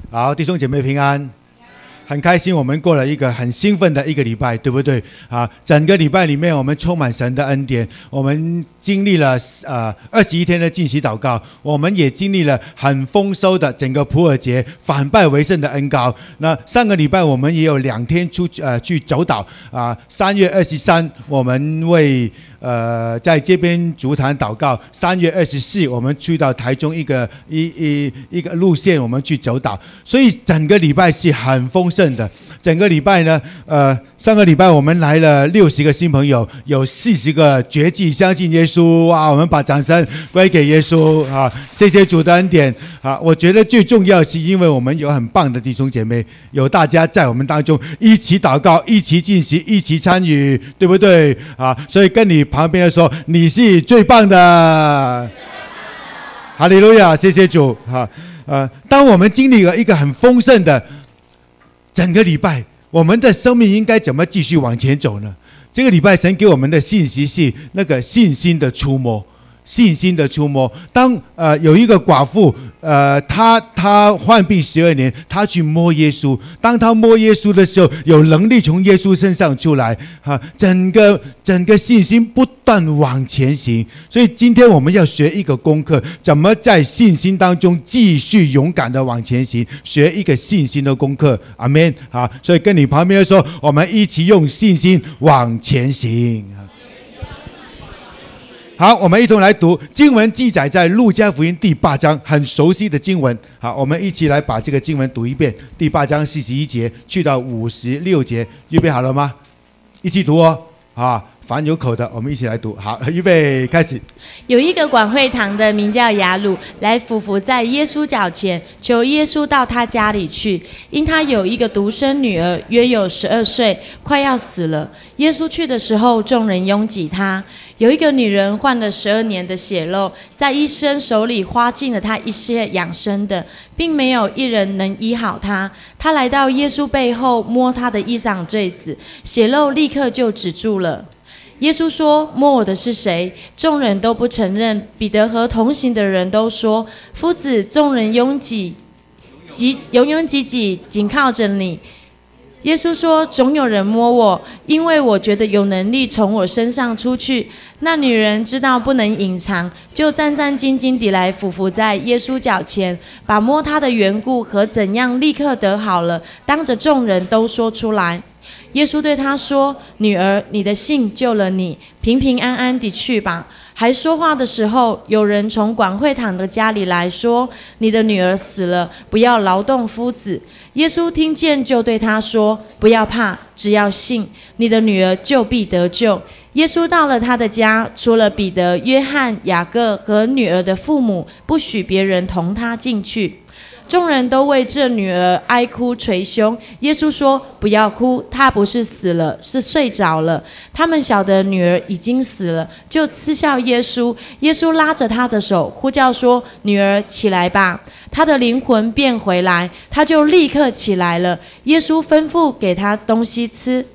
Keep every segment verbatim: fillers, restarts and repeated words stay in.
好，弟兄姐妹平安，很开心，我们过了一个很兴奋的一个礼拜，对不对？啊，整个礼拜里面，我们充满神的恩典，我们经历了呃二十一天的禁食祷告，我们也经历了很丰收的整个普尔节反败为胜的恩膏。那上个礼拜我们也有两天出呃去走岛啊，三、月二十三我们为呃在这边足坛祷告，三月二十四我们去到台中一个一一一个路线，我们去走岛，所以整个礼拜是很丰盛的。整个礼拜呢，呃，上个礼拜我们来了六十个新朋友，有四十个决志相信耶稣啊！我们把掌声归给耶稣啊！谢谢主的恩典啊！我觉得最重要是因为我们有很棒的弟兄姐妹，有大家在我们当中一起祷告、一起进行、一起参与，对不对啊？所以跟你旁边的说，你是最棒的。哈利路亚！谢谢主哈！呃，当我们经历了一个很丰盛的整个礼拜，我们的生命应该怎么继续往前走呢？这个礼拜神给我们的信息是那个信心的触摸，信心的触摸。当呃有一个寡妇，呃，她她患病十二年，她去摸耶稣。当她摸耶稣的时候，有能力从耶稣身上出来，哈、啊，整个整个信心不断往前行。所以今天我们要学一个功课，怎么在信心当中继续勇敢的往前行，学一个信心的功课。阿们。好，所以跟你旁边说，我们一起用信心往前行。好，我们一同来读经文，记载在路加福音第八章，很熟悉的经文。好，我们一起来把这个经文读一遍。第八章四十一节去到五十六节，预备好了吗？一起读哦。啊，凡有口的，我们一起来读。好，预备开始。 有一个管会堂的名叫雅鲁，来俯伏在耶稣脚前，求耶稣到他家里去，因他有一个独生女儿，约有十二岁，快要死了。耶稣去的时候，众人拥挤他。有一个女人患了十二年的血漏，在医生手里花尽了她一切养生的，并没有一人能医好她。她来到耶稣背后，摸他的衣裳坠子，血漏立刻就止住了。耶稣说：“摸我的是谁？”众人都不承认。彼得和同行的人都说：“夫子，众人拥挤，挤拥拥挤挤，紧靠着你。”耶稣说：“总有人摸我，因为我觉得有能力从我身上出去。”那女人知道不能隐藏，就战战兢兢地来俯伏在耶稣脚前，把摸他的缘故和怎样立刻得好了，当着众人都说出来。耶稣对他说：“女儿，你的信救了你，平平安安地去吧。”还说话的时候，有人从管会堂的家里来说：“你的女儿死了，不要劳动夫子。”耶稣听见，就对他说：“不要怕，只要信，你的女儿就必得救。”耶稣到了他的家，除了彼得、约翰、雅各和女儿的父母，不许别人同他进去。众人都为这女儿哀哭捶胸。耶稣说：“不要哭，她不是死了，是睡着了。”他们晓得女儿已经死了，就嗤笑耶稣。耶稣拉着她的手，呼叫说：“女儿，起来吧！”她的灵魂便回来，她就立刻起来了。耶稣吩咐给她东西吃。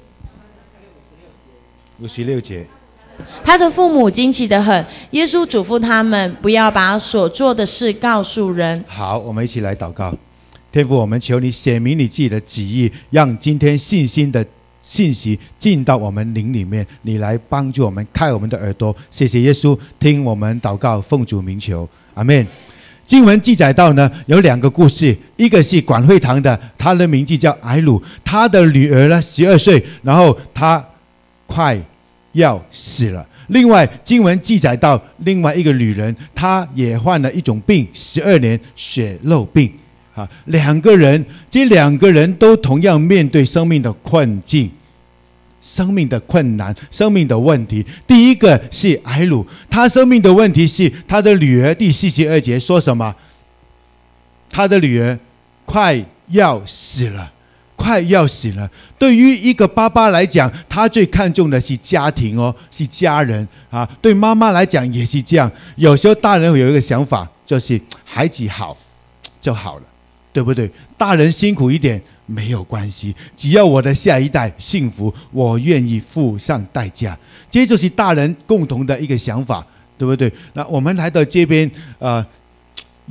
五十六节。 他的父母惊奇得很，耶稣嘱咐他们不要把所做的事告诉人。 好，我们一起来祷告。天父，我们求你显明你自己的旨意，让今天信心的信息进到我们灵里面，你来帮助我们，开我们的耳朵。谢谢耶稣，听我们祷告，奉主名求，阿们。经文记载到呢，有两个故事，一个是管会堂的，他的名字叫埃鲁，他的女儿呢十二岁，然后他快要死了。另外经文记载到另外一个女人，她也患了一种病，十二年血漏病啊。两个人，这两个人都同样面对生命的困境，生命的困难，生命的问题。第一个是埃鲁，他生命的问题是他的女儿，第四十二节说什么？他的女儿快要死了，快要死了。对于一个爸爸来讲，他最看重的是家庭哦，是家人啊。对妈妈来讲也是这样。有时候大人会有一个想法，就是孩子好就好了，对不对？大人辛苦一点没有关系，只要我的下一代幸福，我愿意付上代价。这就是大人共同的一个想法，对不对？那我们来到这边，呃，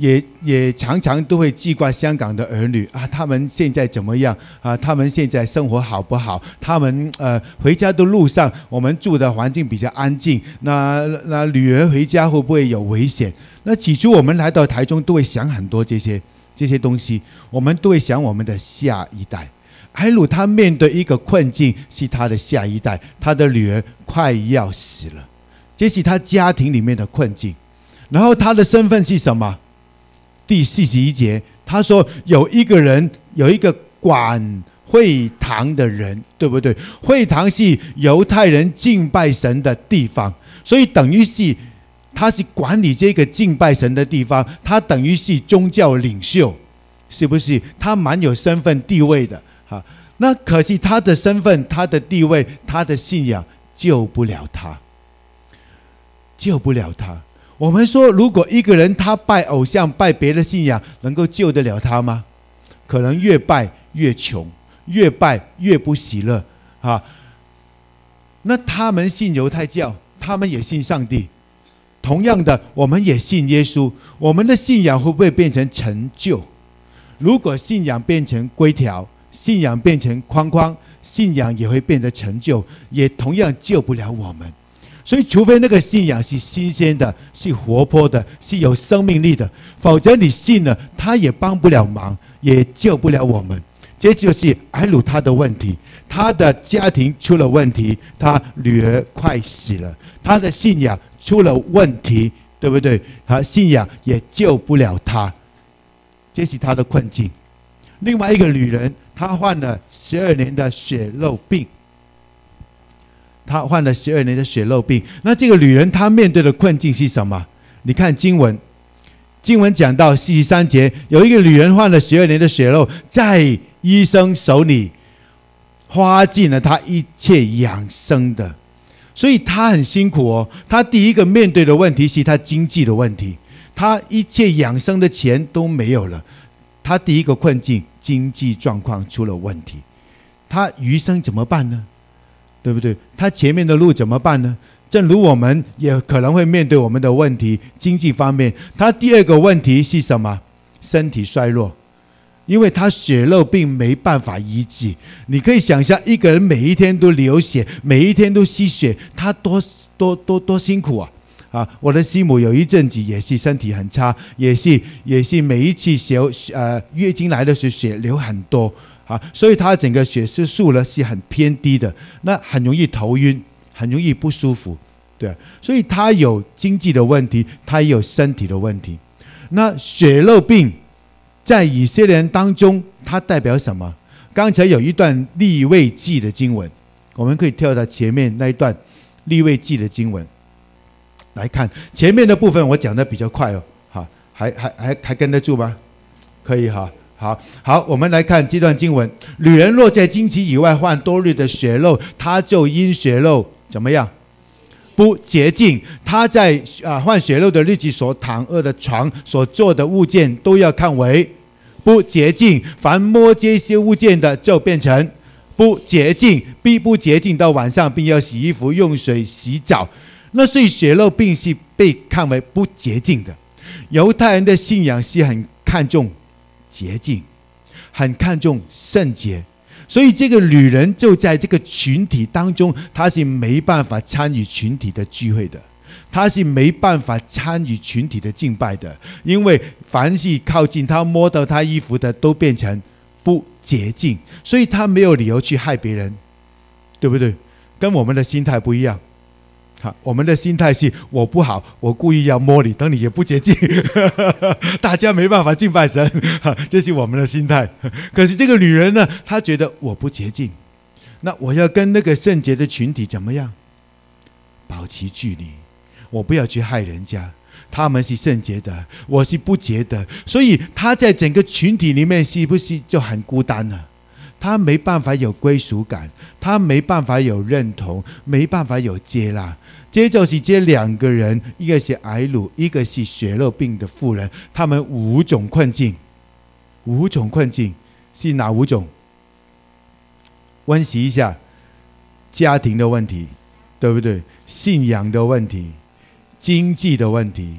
也也常常都会记挂香港的儿女啊，他们现在怎么样啊？他们现在生活好不好？他们呃回家的路上，我们住的环境比较安静，那那女儿回家会不会有危险？那起初我们来到台中都会想很多这些这些东西，我们都会想我们的下一代。埃鲁他面对一个困境，是他的下一代，他的女儿快要死了，这是他家庭里面的困境。然后他的身份是什么？第四十一节他说有一个人，有一个管会堂的人，对不对？会堂是犹太人敬拜神的地方，所以等于是他是管理这个敬拜神的地方，他等于是宗教领袖，是不是？他蛮有身份地位的啊。那可惜他的身份、他的地位、他的信仰救不了他，救不了他。我们说，如果一个人他拜偶像、拜别的信仰，能够救得了他吗？可能越拜越穷，越拜越不喜乐啊。那他们信犹太教，他们也信上帝。同样的，我们也信耶稣，我们的信仰会不会变成成就？如果信仰变成规条，信仰变成框框，信仰也会变得成就，也同样救不了我们。所以除非那个信仰是新鲜的，是活泼的，是有生命力的，否则你信了他也帮不了忙，也救不了我们。这就是埃鲁他的问题，他的家庭出了问题，他女儿快死了，他的信仰出了问题，对不对？他信仰也救不了他，这是他的困境。另外一个女人，她患了十二年的血漏病，她患了十二年的血漏病。那这个女人她面对的困境是什么？你看经文，经文讲到四十三节，有一个女人患了十二年的血漏，在医生手里花尽了她一切养生的，所以她很辛苦哦。她第一个面对的问题是她经济的问题，她一切养生的钱都没有了。她第一个困境，经济状况出了问题，她余生怎么办呢？对不对？她前面的路怎么办呢？正如我们也可能会面对我们的问题，经济方面，她第二个问题是什么？身体衰弱，因为她血漏病没办法医治。你可以想象，一个人每一天都流血，每一天都吸血，他多多多多辛苦啊！啊，我的师母有一阵子也是身体很差，也是也是每一次血呃月经来的时候血流很多啊，所以她整个血色素呢是很偏低的，那很容易头晕，很容易不舒服，对，所以她有经济的问题，她也有身体的问题。那血漏病在以色列人当中，它代表什么？刚才有一段利未记的经文，我们可以跳到前面那一段利未记的经文来看。前面的部分我讲的比较快哦，好，还还还还跟得住吗？可以哈，好好，我们来看这段经文。女人若在经期以外患多日的血漏，她就因血漏怎么样？不洁净。她在啊患血漏的日子所躺卧的床、所做的物件，都要看为不洁净。凡摸这些物件的，就变成不洁净，必不洁净到晚上，并要洗衣服，用水洗澡。那所以血漏病是被看为不洁净的。犹太人的信仰是很看重洁净，很看重圣洁，所以这个女人就在这个群体当中，她是没办法参与群体的聚会的，她是没办法参与群体的敬拜的，因为凡是靠近她、摸到她衣服的，都变成不洁净，所以她没有理由去害别人，对不对？跟我们的心态不一样。好，我们的心态是我不好，我故意要摸你，等你也不洁净，大家没办法敬拜神，这是我们的心态。可是这个女人呢，她觉得我不洁净，那我要跟那个圣洁的群体怎么样？保持距离，我不要去害人家，他们是圣洁的，我是不洁的，所以她在整个群体里面是不是就很孤单呢？他没办法有归属感，他没办法有认同，没办法有接纳。这就是这两个人，一个是癌鲁，一个是血漏病的妇人，他们五种困境，五种困境是哪五种？温习一下：家庭的问题，对不对？信仰的问题，经济的问题，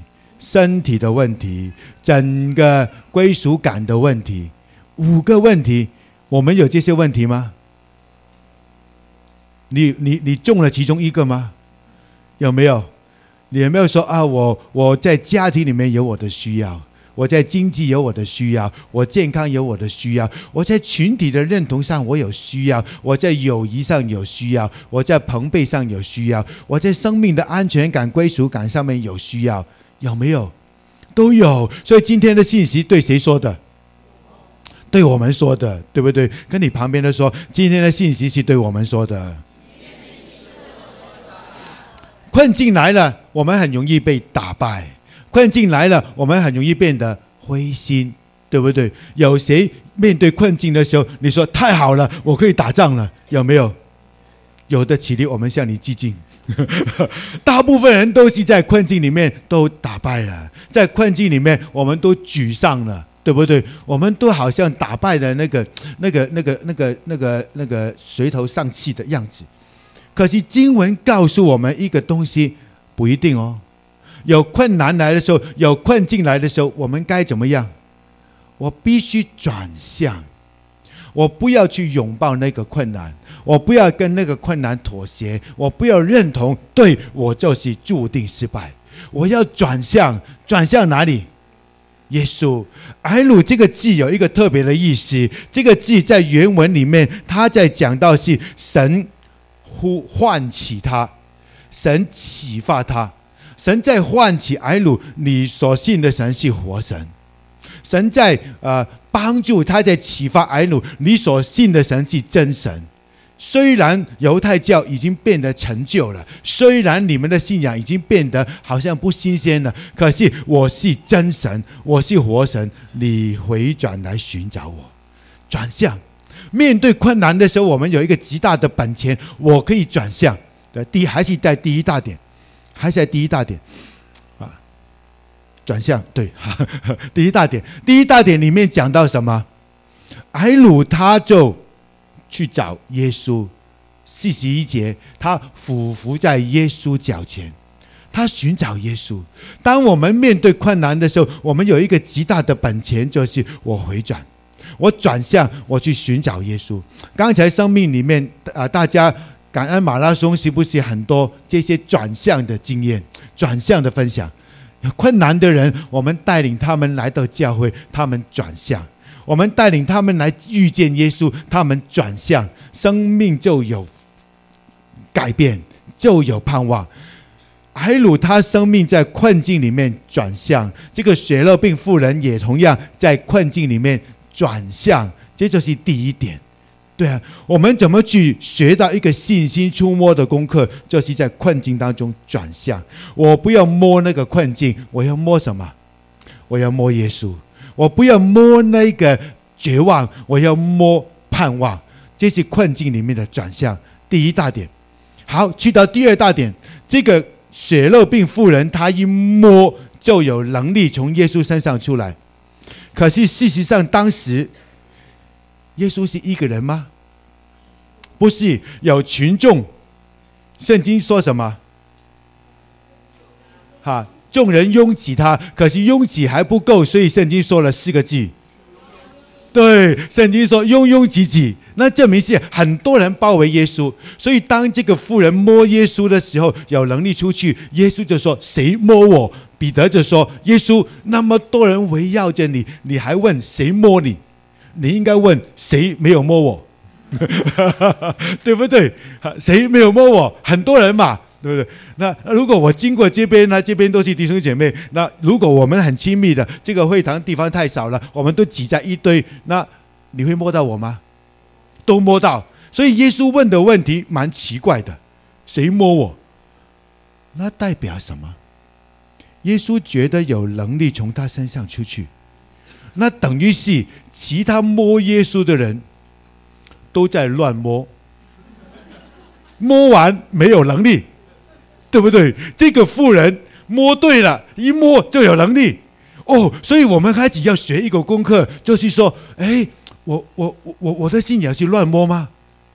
身体的问题，整个归属感的问题，五个问题，我们有这些问题吗？你你你中了其中一个吗？有没有？你有没有说啊？我我在家庭里面有我的需要，我在经济有我的需要，我健康有我的需要，我在群体的认同上我有需要，我在友谊上有需要，我在朋辈上有需要，我在生命的安全感、归属感上面有需要，有没有？都有。所以今天的信息对谁说的？对我们说的，对不对？跟你旁边的说，今天的信息是对我们说的。困境来了，我们很容易被打败；困境来了，我们很容易变得灰心，对不对？有谁面对困境的时候，你说太好了，我可以打仗了？有没有？有的起立，我们向你致敬。大部分人都是在困境里面都打败了，在困境里面我们都沮丧了，对不对？我们都好像打败的那个、那个、那个、那个、那个、那个垂头丧气的样子。可是经文告诉我们一个东西，不一定哦。有困难来的时候，有困境来的时候，我们该怎么样？我必须转向，我不要去拥抱那个困难，我不要跟那个困难妥协，我不要认同对我就是注定失败，我要转向。转向哪里？耶稣。埃鲁这个字有一个特别的意思，这个字在原文里面，他在讲到是神呼唤起他，神启发他，神在唤起埃鲁，你所信的神是活神，神在呃帮助他，在启发埃鲁，你所信的神是真神。虽然犹太教已经变得陈旧了，虽然你们的信仰已经变得好像不新鲜了，可是我是真神，我是活神，你回转来寻找我，转向。面对困难的时候，我们有一个极大的本钱，我可以转向。对，第一还是在第一大点，还是在第一大点啊，转向。对，第一大点，第一大点里面讲到什么？埃鲁他就去找耶稣，四十一节，他俯伏在耶稣脚前，他寻找耶稣。当我们面对困难的时候，我们有一个极大的本钱，就是我回转，我转向，我去寻找耶稣。刚才生命里面、呃、大家感恩马拉松是不是很多这些转向的经验，转向的分享？有困难的人，我们带领他们来到教会，他们转向，我们带领他们来遇见耶稣，他们转向，生命就有改变，就有盼望。埃鲁他生命在困境里面转向，这个血肉病妇人也同样在困境里面转向，这就是第一点。对啊，我们怎么去学到一个信心触摸的功课，就是在困境当中转向。我不要摸那个困境，我要摸什么？我要摸耶稣。我不要摸那个绝望，我要摸盼望。这是困境里面的转向，第一大点。好，去到第二大点，这个血肉病妇人她一摸就有能力从耶稣身上出来。可是事实上当时耶稣是一个人吗？不是，有群众。圣经说什么？哈，众人拥挤他，可是拥挤还不够，所以圣经说了四个字。对，圣经说拥拥挤挤，那证明是很多人包围耶稣。所以当这个妇人摸耶稣的时候，有能力出去，耶稣就说：谁摸我？彼得就说：耶稣，那么多人围绕着你，你还问谁摸你？你应该问谁没有摸我。对不对？谁没有摸我？很多人嘛，对不对？那如果我经过这边，那这边都是弟兄姐妹，那如果我们很亲密的，这个会堂地方太少了，我们都挤在一堆，那你会摸到我吗？都摸到。所以耶稣问的问题蛮奇怪的，谁摸我？那代表什么？耶稣觉得有能力从他身上出去，那等于是其他摸耶稣的人都在乱摸，摸完没有能力，对不对？这个妇人摸对了，一摸就有能力哦。所以我们开始要学一个功课，就是说，哎，我我我我的信仰是乱摸吗？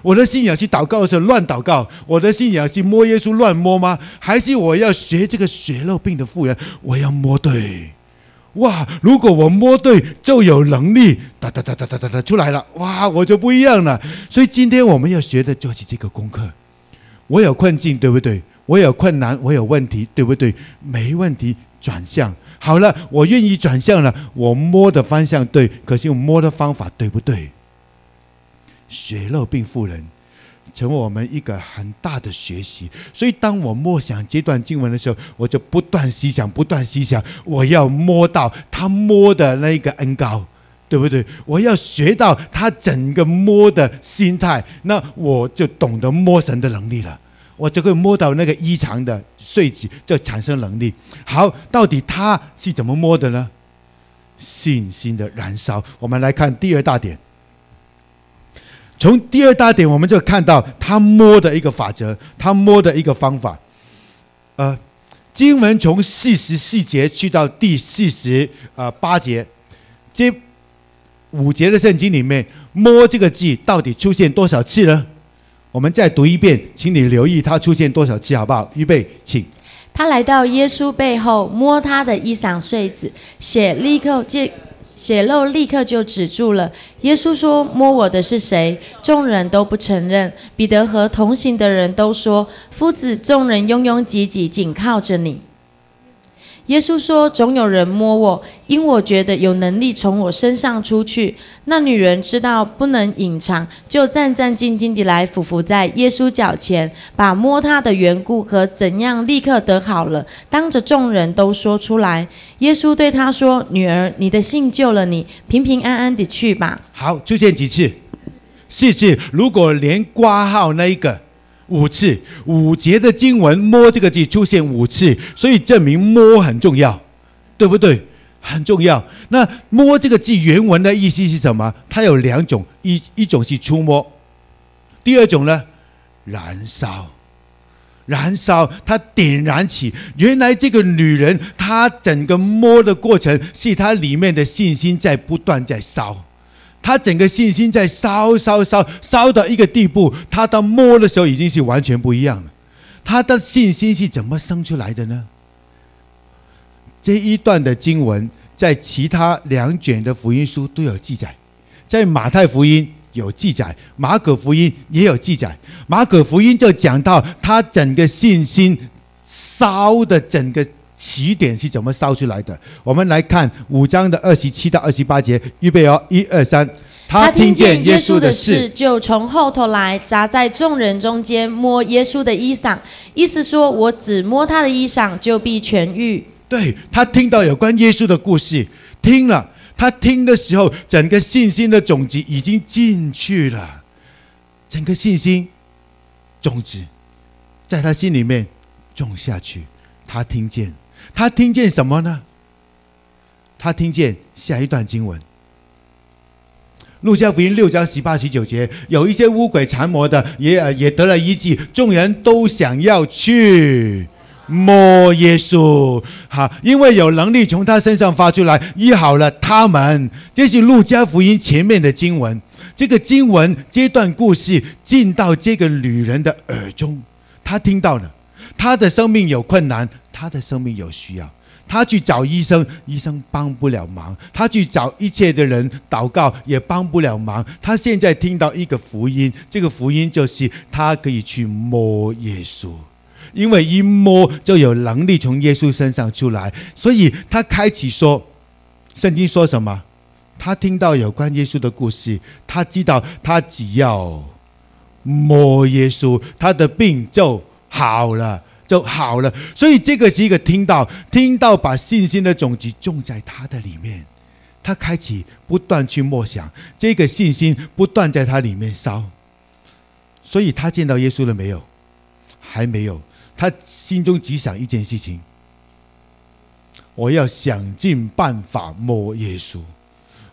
我的信仰是祷告的时候乱祷告，我的信仰是摸耶稣乱摸吗？还是我要学这个血肉病的妇人，我要摸对？哇，如果我摸对就有能力，哒哒哒哒哒哒哒出来了，哇，我就不一样了。所以今天我们要学的就是这个功课。我有困境，对不对？我有困难，我有问题，对不对？没问题，转向好了，我愿意转向了，我摸的方向对，可是我摸的方法对不对？血肉病妇人成为我们一个很大的学习。所以当我默想这段经文的时候，我就不断思想不断思想，我要摸到他摸的那个恩膏，对不对？我要学到他整个摸的心态，那我就懂得摸神的能力了，我就会摸到那个异常的碎纸，就产生能力。好，到底他是怎么摸的呢？信心的燃烧。我们来看第二大点。从第二大点我们就看到他摸的一个法则，他摸的一个方法。呃，经文从四十四节去到第四十八节，这五节的圣经里面，摸这个字到底出现多少次呢？我们再读一遍，请你留意它出现多少次好不好？预备，请。 他来到耶稣背后，摸他的衣裳穗子，血立刻就血肉立刻就止住了。耶稣说：“摸我的是谁？”众人都不承认。彼得和同行的人都说：“夫子，众人拥拥挤挤，紧靠着你。”耶稣说：“总有人摸我，因我觉得有能力从我身上出去。”那女人知道不能隐藏，就战战兢兢地来俯伏在耶稣脚前，把摸他的缘故和怎样立刻得好了，当着众人都说出来。耶稣对她说：“女儿，你的信救了你，平平安安地去吧。” 好，出现几次？四次。如果连括号那一个五次，五节的经文摸这个字出现五次，所以证明摸很重要，对不对？很重要。那摸这个字原文的意思是什么？它有两种，一一种是触摸，第二种呢，燃烧。燃烧，它点燃起。原来这个女人，她整个摸的过程是她里面的信心在不断在烧。他整个信心在烧烧烧烧到一个地步，他到摸的时候已经是完全不一样了。他的信心是怎么生出来的呢？这一段的经文在其他两卷的福音书都有记载，在马太福音有记载，马可福音也有记载。马可福音就讲到他整个信心烧的整个起点是怎么烧出来的。我们来看五章的二十七到二十八节，预备哦，一二三。 他听见耶稣的事，就从后头来，扎在众人中间，摸耶稣的衣裳，意思说，我只摸他的衣裳，就必痊愈。 对，他听到有关耶稣的故事，听了，他听的时候，整个信心的种子已经进去了，整个信心种子在他心里面种下去。他听见，他听见什么呢？他听见下一段经文，路加福音六章十八十九节，有一些污鬼缠魔的也也得了医治，众人都想要去摸耶稣，好，因为有能力从他身上发出来，医好了他们。这是路加福音前面的经文。这个经文这段故事进到这个女人的耳中，她听到了，她的生命有困难，她的生命有需要，她去找医生，医生帮不了忙，她去找一切的人祷告也帮不了忙。她现在听到一个福音，这个福音就是她可以去摸耶稣，因为一摸就有能力从耶稣身上出来。所以她开启说，圣经说什么？她听到有关耶稣的故事，她知道她只要摸耶稣，她的病就好了，就好了。所以这个是一个听到，听到把信心的种子种在他的里面，他开启不断去默想，这个信心不断在他里面烧。所以他见到耶稣了没有？还没有。他心中只想一件事情，我要想尽办法摸耶稣，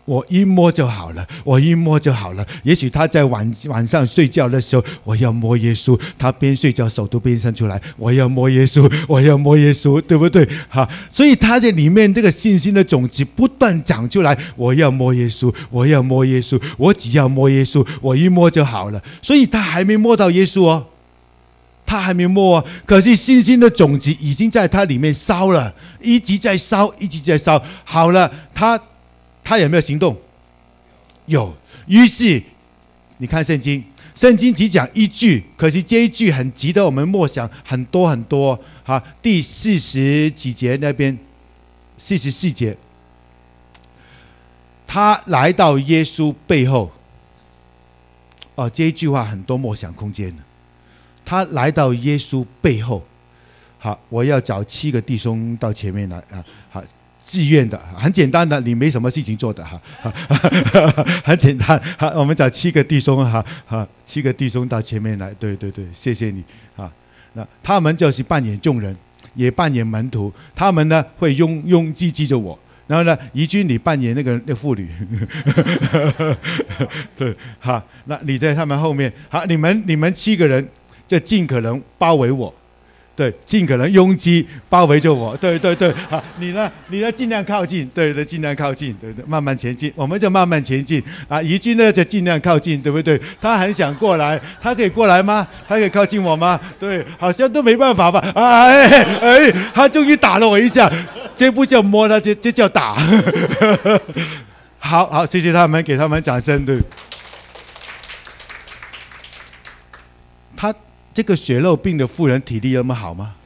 我一摸就好了，我一摸就好了。也许他在晚晚上睡觉的时候，我要摸耶稣，他边睡觉手都边伸出来，我要摸耶稣，我要摸耶稣，对不对？好，所以他在里面这个信心的种子不断长出来，我要摸耶稣，我要摸耶稣，我只要摸耶稣，我一摸就好了。所以他还没摸到耶稣哦，他还没摸哦，可是信心的种子已经在他里面烧了，一直在烧，一直在烧。好了，他他有没有行动？有。于是你看圣经，圣经只讲一句，可是这一句很值得我们默想很多很多。好，第四十几节那边，四十四节，他来到耶稣背后。哦，这一句话很多默想空间。他来到耶稣背后。好，我要找七个弟兄到前面来啊！好。自愿的，很简单的，你没什么事情做的哈，很简单。好，我们找七个弟兄哈，好，七个弟兄到前面来，对对对，谢谢你啊。那他们就是扮演众人，也扮演门徒，他们呢会拥拥挤挤着我，然后呢，怡君你扮演那个那妇女，对，好，那你在他们后面，好，你们你们七个人就尽可能包围我。对，尽可能拥挤包围着我，对对对，好，你呢？你呢？尽量靠近，对对，尽量靠近，对对，慢慢前进，我们就慢慢前进啊。怡君呢，就尽量靠近，对不对？他很想过来，他可以过来吗？他可以靠近我吗？对，好像都没办法吧？哎哎，他终于打了我一下，这不叫摸他，这这叫打。好好，谢谢他们，给他们掌声，对。他。这个血肉病的妇人体力那么好吗？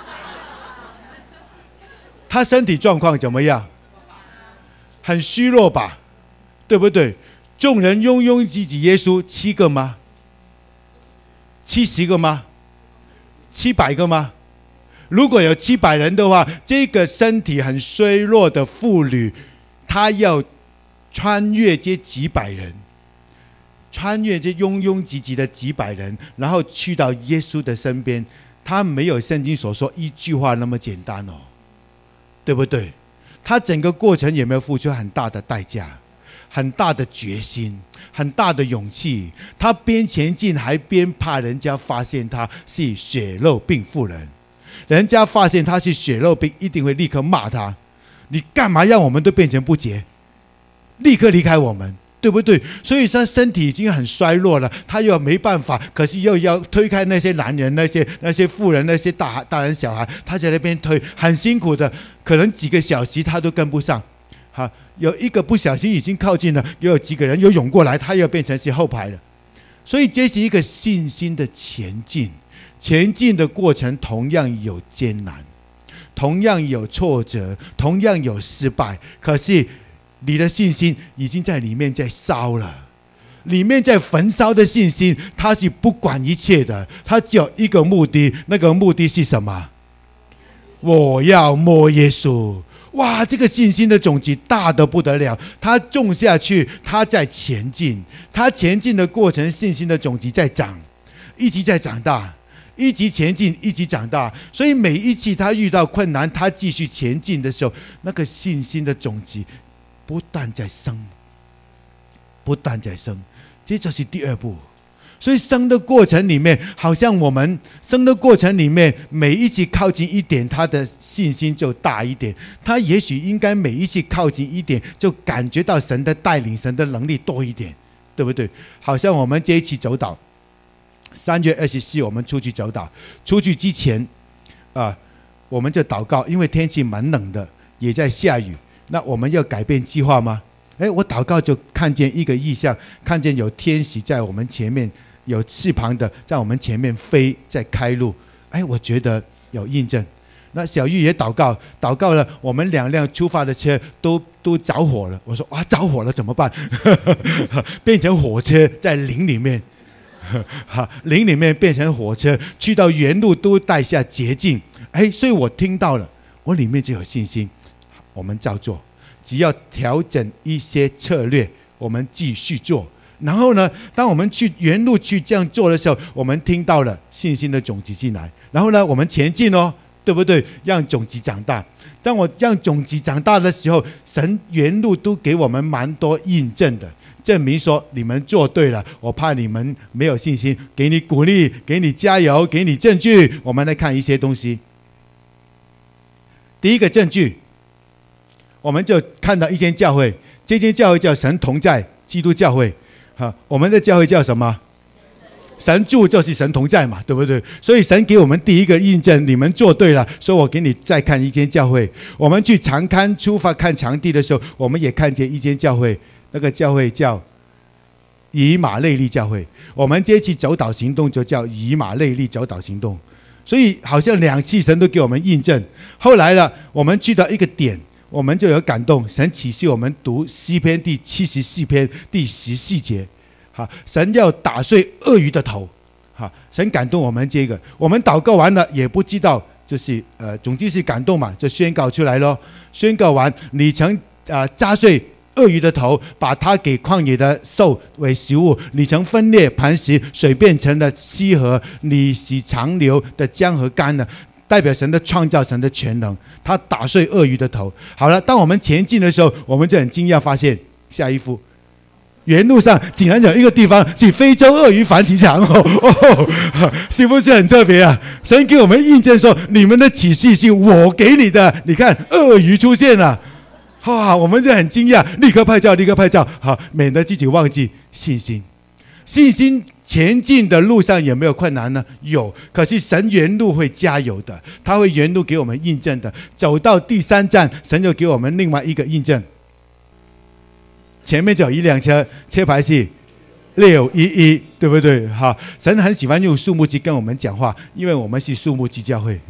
她身体状况怎么样？很虚弱吧，对不对？众人拥拥挤挤耶稣，七个吗？七十个吗？七百个吗？如果有七百人的话，这个身体很衰弱的妇女，她要穿越这几百人。穿越这拥拥挤挤的几百人，然后去到耶稣的身边，他没有圣经所说一句话那么简单哦，对不对？他整个过程有没有付出很大的代价、很大的决心、很大的勇气？他边前进还边怕人家发现他是血肉病妇人，人家发现他是血肉病，一定会立刻骂他：你干嘛让我们都变成不洁？立刻离开我们！对不对？所以他身体已经很衰弱了，他又没办法，可是又要推开那些男人、那些那些妇人、那些大大人小孩，他在那边推，很辛苦的，可能几个小时他都跟不上。好，有一个不小心已经靠近了，又有几个人又涌过来，他又变成是后排了。所以这是一个信心的前进，前进的过程同样有艰难，同样有挫折，同样有失败，可是你的信心已经在里面在烧了，里面在焚烧的信心，它是不管一切的，它只有一个目的，那个目的是什么？我要摸耶稣。哇，这个信心的种子大得不得了，它种下去，它在前进，它前进的过程，信心的种子在长，一直在长大，一直前进，一直长大。所以每一次他遇到困难，他继续前进的时候，那个信心的种子不断在生，不断在生，这就是第二步。所以生的过程里面，好像我们生的过程里面，每一次靠近一点，他的信心就大一点。他也许应该每一次靠近一点，就感觉到神的带领，神的能力多一点，对不对？好像我们这一期走岛，三月二十四我们出去走岛，出去之前啊、呃，我们就祷告，因为天气蛮冷的，也在下雨。那我们要改变计划吗？哎，我祷告就看见一个异象，看见有天使在我们前面，有翅膀的在我们前面飞，在开路。哎，我觉得有印证。那小玉也祷告，祷告了，我们两辆出发的车都都着火了。我说哇，着火了怎么办？变成火车在林里面，林里面变成火车，去到原路都带下洁净。哎，所以我听到了，我里面就有信心。我们照做，只要调整一些策略，我们继续做。然后呢，当我们去原路去这样做的时候，我们听到了信心的种子进来。然后呢，我们前进哦， 对不对？让种子长大。当我让种子长大的时候，神原路都给我们蛮多印证的，证明说你们做对了。我怕你们没有信心，给你鼓励，给你加油，给你证据。我们来看一些东西。第一个证据，我们就看到一间教会，这间教会叫神同在基督教会。好，我们的教会叫什么？神住就是神同在嘛，对不对？所以神给我们第一个印证，你们做对了。所以我给你再看一间教会。我们去长勘出发看场地的时候，我们也看见一间教会，那个教会叫以马内利教会。我们这次走岛行动就叫以马内利走岛行动。所以好像两次神都给我们印证。后来了，我们去到一个点，我们就有感动。神启示我们读诗篇第七十四篇第十四节。好，神要打碎鳄鱼的头。好，神感动我们这个，我们祷告完了也不知道，就是呃，总之是感动嘛，就宣告出来咯。宣告完，你曾啊扎碎鳄鱼的头，把它给旷野的兽为食物，你曾分裂磐石，水变成了溪河，你使长流的江河干了。代表神的创造，神的全能，他打碎鳄鱼的头。好了，当我们前进的时候，我们就很惊讶发现，下一幅原路上竟然有一个地方是非洲鳄鱼繁殖场。哦哦，是不是很特别啊？神给我们印证说，你们的启示是我给你的。你看，鳄鱼出现了，哇，我们就很惊讶，立刻拍照，立刻拍照，好，免得自己忘记信心。信心前进的路上有没有困难呢？有，可是神原路会加油的，他会原路给我们印证的。走到第三站，神就给我们另外一个印证。前面就有一辆车，车牌是六一一，对不对？好，神很喜欢用数目字跟我们讲话，因为我们是数目字教会。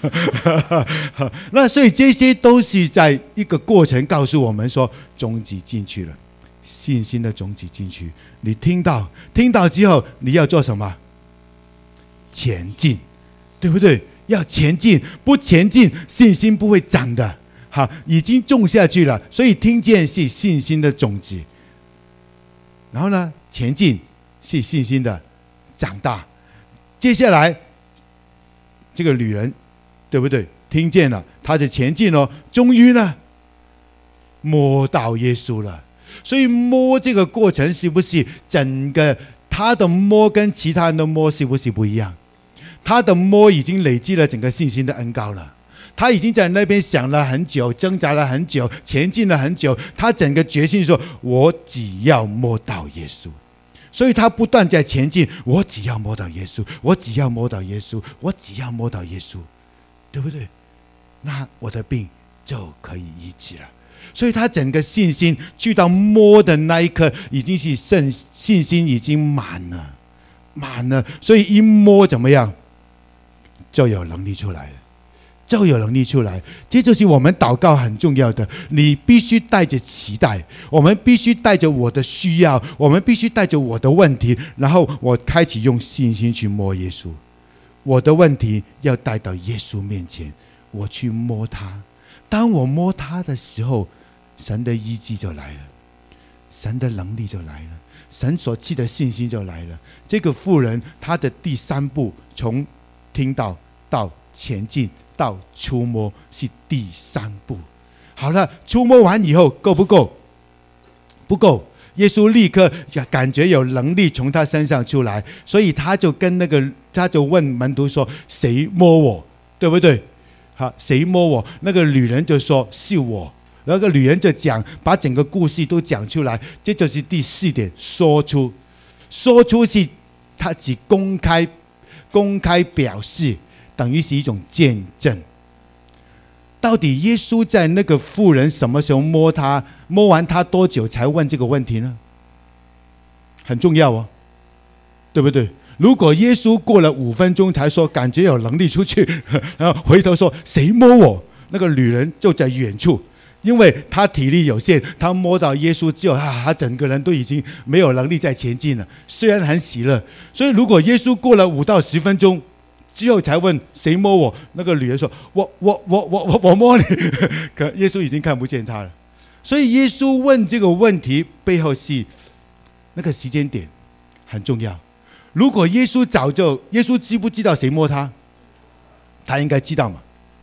那所以这些都是在一个过程告诉我们说，种子进去了，信心的种子进去。你听到，听到之后你要做什么？前进，对不对？要前进，不前进信心不会长的。好，已经种下去了，所以听见是信心的种子。然后呢，前进是信心的长大。接下来，这个女人，对不对？听见了，她就前进了，终于呢，摸到耶稣了。所以摸这个过程是不是整个她的摸跟其他人的摸是不是不一样？她的摸已经累积了整个信心的恩膏了。他已经在那边想了很久，挣扎了很久，前进了很久。他整个决心说：“我只要摸到耶稣。”所以他不断在前进。我只要摸到耶稣，我只要摸到耶稣，我只要摸到耶稣，对不对？那我的病就可以医治了。所以他整个信心去到摸的那一刻，已经是信信心已经满了，满了。所以一摸怎么样，就有能力出来了。就有能力出来，这就是我们祷告很重要的。你必须带着期待，我们必须带着我的需要，我们必须带着我的问题，然后我开始用信心去摸耶稣。我的问题要带到耶稣面前，我去摸他。当我摸他的时候，神的医治就来了，神的能力就来了，神所赐的信心就来了。这个妇人，她的第三步，从听到到前进到触摸是第三步。好了，触摸完以后够不够？不够。耶稣立刻感觉有能力从他身上出来，所以他就跟那个他就问门徒说：“谁摸我？”对不对？好，谁摸我？那个女人就说：“是我。”那个女人就讲，把整个故事都讲出来。这就是第四点，说出。说出是他只公开公开表示。等于是一种见证。到底耶稣在那个妇人什么时候摸他？摸完他多久才问这个问题呢？很重要哦，对不对？如果耶稣过了五分钟才说感觉有能力出去，然后回头说谁摸我？那个女人就在远处，因为她体力有限，她摸到耶稣之后，啊，她整个人都已经没有能力再前进了。虽然很喜乐，所以如果耶稣过了五到十分钟。之后才问谁摸我？那个女人说：“我我我我我我摸你。”可耶稣已经看不见她了。所以耶稣问这个问题背后是那个时间点很重要。如果耶稣早就，耶稣知不知道谁摸他？他应该知道嘛，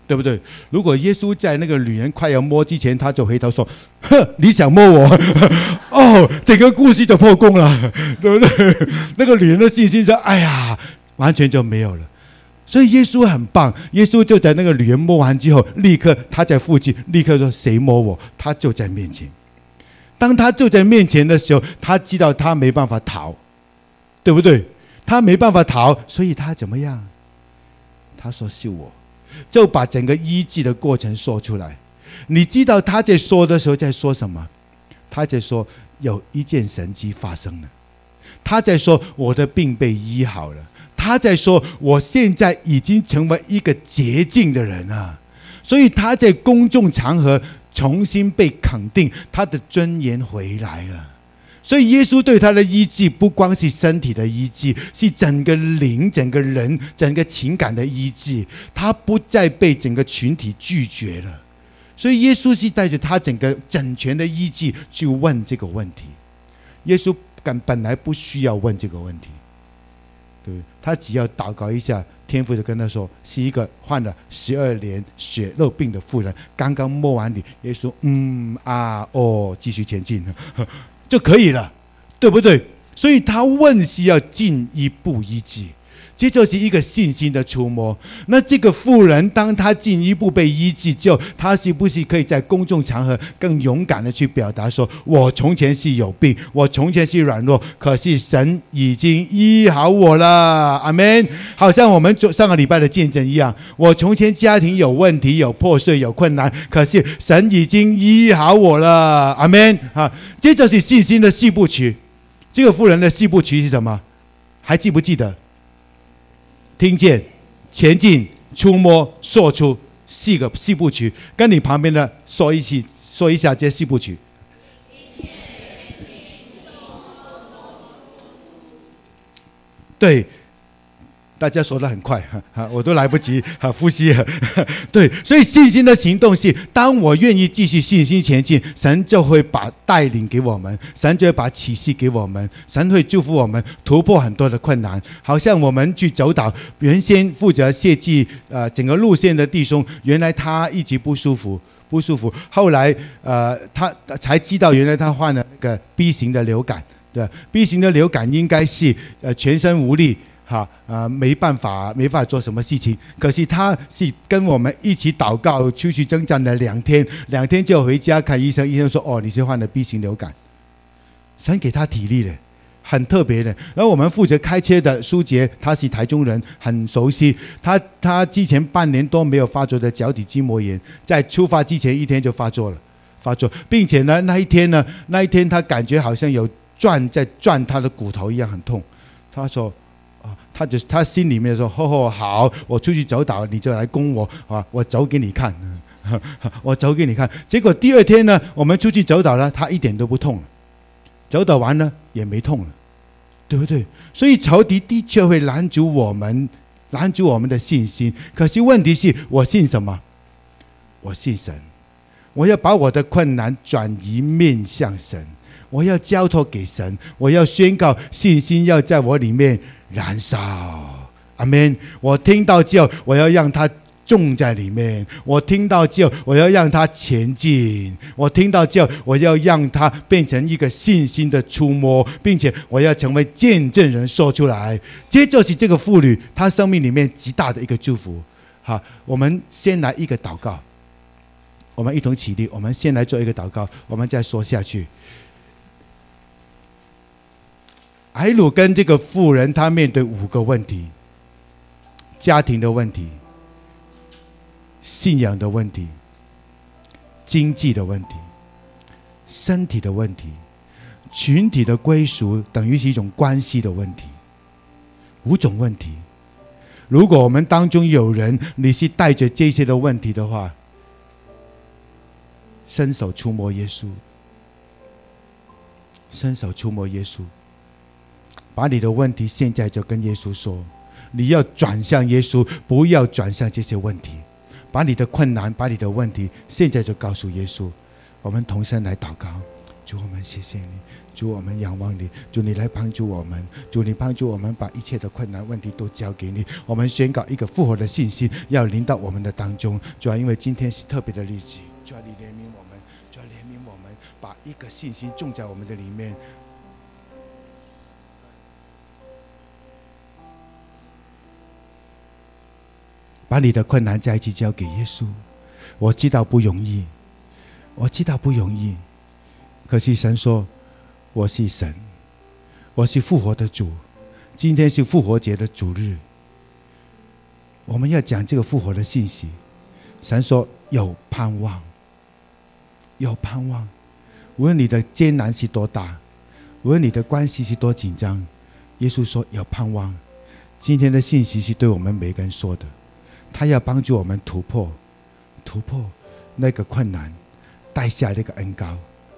对不对？如果耶稣在那个女人快要摸之前，他就回头说：“哼，你想摸我？”哦，整个故事就破功了，对不对？那个女人的信心说：“哎呀，完全就没有了。”所以耶稣很棒，耶稣就在那个女人摸完之后，立刻他在附近，立刻说：“谁摸我？”他就在面前。当他就在面前的时候，他知道他没办法逃，对不对？他没办法逃，所以他怎么样？他说是我，就把整个医治的过程说出来。你知道他在说的时候在说什么？他在说有一件神迹发生了，他在说我的病被医好了，他在说我现在已经成为一个洁净的人了。所以他在公众场合重新被肯定，他的尊严回来了。所以耶稣对他的医治不光是身体的医治，是整个灵、整个人、整个情感的医治。他不再被整个群体拒绝了。所以耶稣是带着他整个整全的医治去问这个问题。耶稣本来不需要问这个问题，对不对？他只要祷告一下，天父就跟他说，是一个患了十二年血肉病的妇人，刚刚摸完你，耶稣嗯啊哦，继续前进就可以了，对不对？所以他问是要进一步医治，这就是一个信心的触摸。那这个妇人当他进一步被医治之后，他是不是可以在公众场合更勇敢的去表达说，我从前是有病，我从前是软弱，可是神已经医好我了，阿们。好像我们上个礼拜的见证一样，我从前家庭有问题，有破碎，有困难，可是神已经医好我了，阿们。这就是信心的四部曲。这个妇人的四部曲是什么？还记不记得？听见、前进、触摸、说出，四个四部曲。跟你旁边的说一起，说一下这四部曲。对，大家说得很快，我都来不及呼吸了。对，所以信心的行动是，当我愿意继续信心前进，神就会把带领给我们，神就会把启示给我们，神会祝福我们突破很多的困难。好像我们去走岛，原先负责设计呃整个路线的弟兄，原来他一直不舒服。不舒服，后来呃，他才知道原来他患了那个 B 型的流感，对 ，B 型的流感应该是呃全身无力，哈，呃没办法没办法做什么事情。可是他是跟我们一起祷告，出去征战了两天，两天就回家看医生，医生说哦你是患了 B 型流感，神给他体力了。很特别的，然后我们负责开车的苏杰，他是台中人，很熟悉。他他之前半年多没有发作的脚底筋膜炎，在出发之前一天就发作了，发作，并且呢那一天呢，那一天他感觉好像有转在转他的骨头一样，很痛。他说，啊，他就他心里面说，哦哦好，我出去走岛，你就来攻我啊，我走给你看，我走给你看。结果第二天呢，我们出去走岛了，他一点都不痛了，走岛完了也没痛了。对不对？所以仇敌的确会拦阻我们，拦阻我们的信心。可是问题是我信什么？我信神。我要把我的困难转移面向神，我要交托给神，我要宣告信心要在我里面燃烧。阿们。我听到之后，我要让它种在里面，我听到之后我要让它前进，我听到之后我要让它变成一个信心的触摸，并且我要成为见证人说出来。这就是这个妇女她生命里面极大的一个祝福。好，我们先来一个祷告，我们一同起立，我们先来做一个祷告，我们再说下去。艾鲁跟这个妇人她面对五个问题：家庭的问题，信仰的问题，经济的问题，身体的问题，群体的归属，等于是一种关系的问题。五种问题。如果我们当中有人你是带着这些的问题的话，伸手触摸耶稣，伸手触摸耶稣，把你的问题现在就跟耶稣说，你要转向耶稣，不要转向这些问题。把你的困难，把你的问题现在就告诉耶稣。我们同声来祷告。 主，我们谢谢你，主，我们仰望你，主，你来帮助我们，主，你帮助我们把一切的困难问题都交给你。我们宣告一个复活的信心要临到我们的当中，主啊，因为今天是特别的日子，主啊，你怜悯我们，主啊，怜悯我们，把一个信心种在我们的里面。把你的困难在一起交给耶稣，我知道不容易，我知道不容易，可是神说我是神，我是复活的主，今天是复活节的主日，我们要讲这个复活的信息。神说有盼望，有盼望，无论你的艰难是多大，无论你的关系是多紧张，耶稣说有盼望。今天的信息是对我们每个人说的，他要帮助我们突破突破那个困难，带下那个恩膏。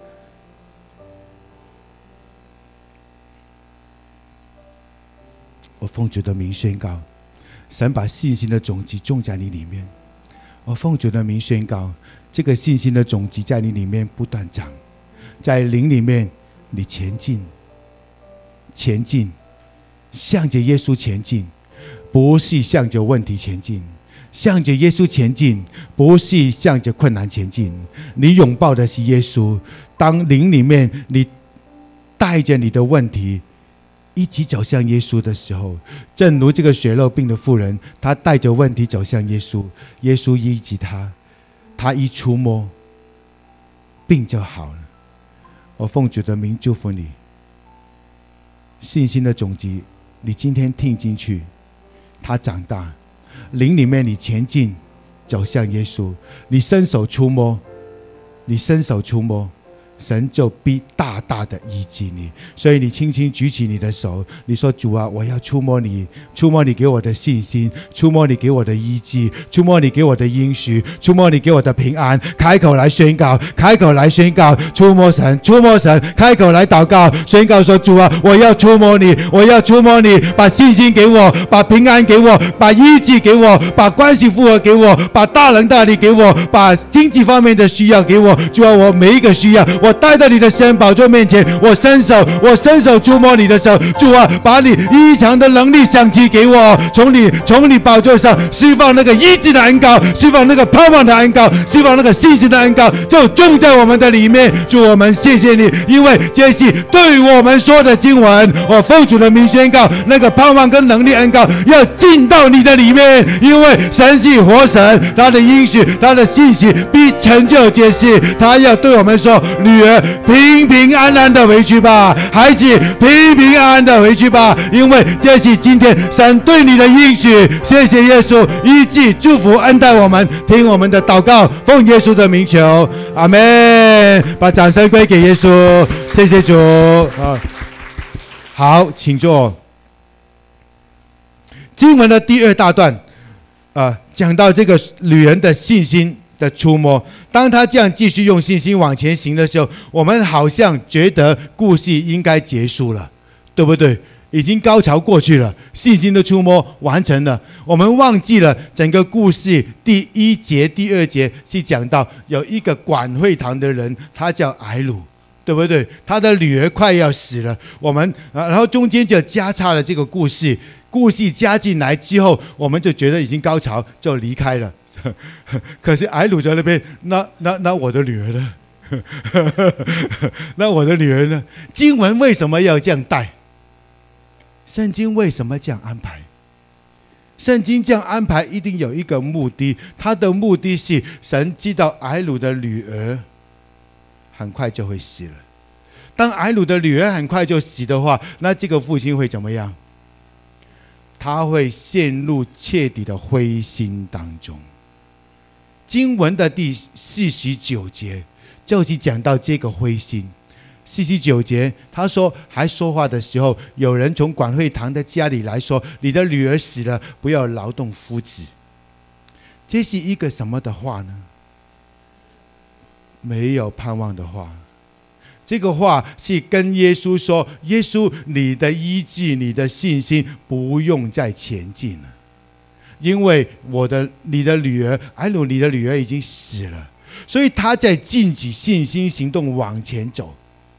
我奉主的名宣告，神把信心的种子种在你里面。我奉主的名宣告，这个信心的种子在你里面不断长，在灵里面你前进前进，向着耶稣前进，不是向着问题前进，向着耶稣前进，不是向着困难前进。你拥抱的是耶稣，当灵里面你带着你的问题一起走向耶稣的时候，正如这个血肉病的妇人，她带着问题走向耶稣，耶稣医治她，她一触摸病就好了。我奉主的名祝福你，信心的种子你今天听进去，它长大，灵里面你前进走向耶稣，你伸手触摸，你伸手触摸，神就必大大的医治你。所以你轻轻举起你的手，你说主啊，我要触摸你，触摸你给我的信心，触摸你给我的医治，触摸你给我的应许，触摸你给我的平安。开口来宣告，开口来宣告，触摸神，触摸神，开口来祷告，宣告说主啊，我要触摸你，我要触摸你，把信心给我，把平安给我，把医治给我，把关系复合给我，把大能大力给我，把经济方面的需要给我。主啊，我每一个需要我带到你的圣宝座面前，我伸手，我伸手触摸你的手。主啊，把你异常的能力赏赐给我，从你从你宝座上释放那个医治的恩膏，释放那个盼望的恩膏，释放那个信心的恩膏，就种在我们的里面。主，我们谢谢你，因为这是对我们说的经文。我奉主的名宣告，那个盼望跟能力恩膏要进到你的里面，因为神是活神，他的应许，他的信息必成就这事。他要对我们说，女儿平平安安的回去吧，孩子平平安安的回去吧，因为这是今天神对你的应许。谢谢耶稣，医治祝福恩待我们，听我们的祷告，奉耶稣的名求，阿们。把掌声归给耶稣，谢谢主。好，请坐。经文的第二大段呃，讲到这个女人的信心的触摸，当他这样继续用信心往前行的时候，我们好像觉得故事应该结束了，对不对？已经高潮过去了，信心的触摸完成了，我们忘记了整个故事第一节第二节是讲到有一个管会堂的人，他叫埃鲁，对不对？他的女儿快要死了，我们然后中间就加插了这个故事，故事加进来之后，我们就觉得已经高潮，就离开了。可是埃鲁在那边，那那那我的女儿呢？那我的女儿呢？经文为什么要这样带？圣经为什么这样安排？圣经这样安排一定有一个目的，他的目的是神知道埃鲁的女儿很快就会死了。当埃鲁的女儿很快就死的话，那这个父亲会怎么样？他会陷入彻底的灰心当中。经文的第四十九节就是讲到这个灰心。四十九节他说，还说话的时候，有人从管会堂的家里来说，你的女儿死了，不要劳动夫子。这是一个什么的话呢？没有盼望的话。这个话是跟耶稣说，耶稣，你的医治，你的信心不用再前进了，因为我的你的女儿埃鲁，你的女儿已经死了，所以他在禁止信心行动往前走。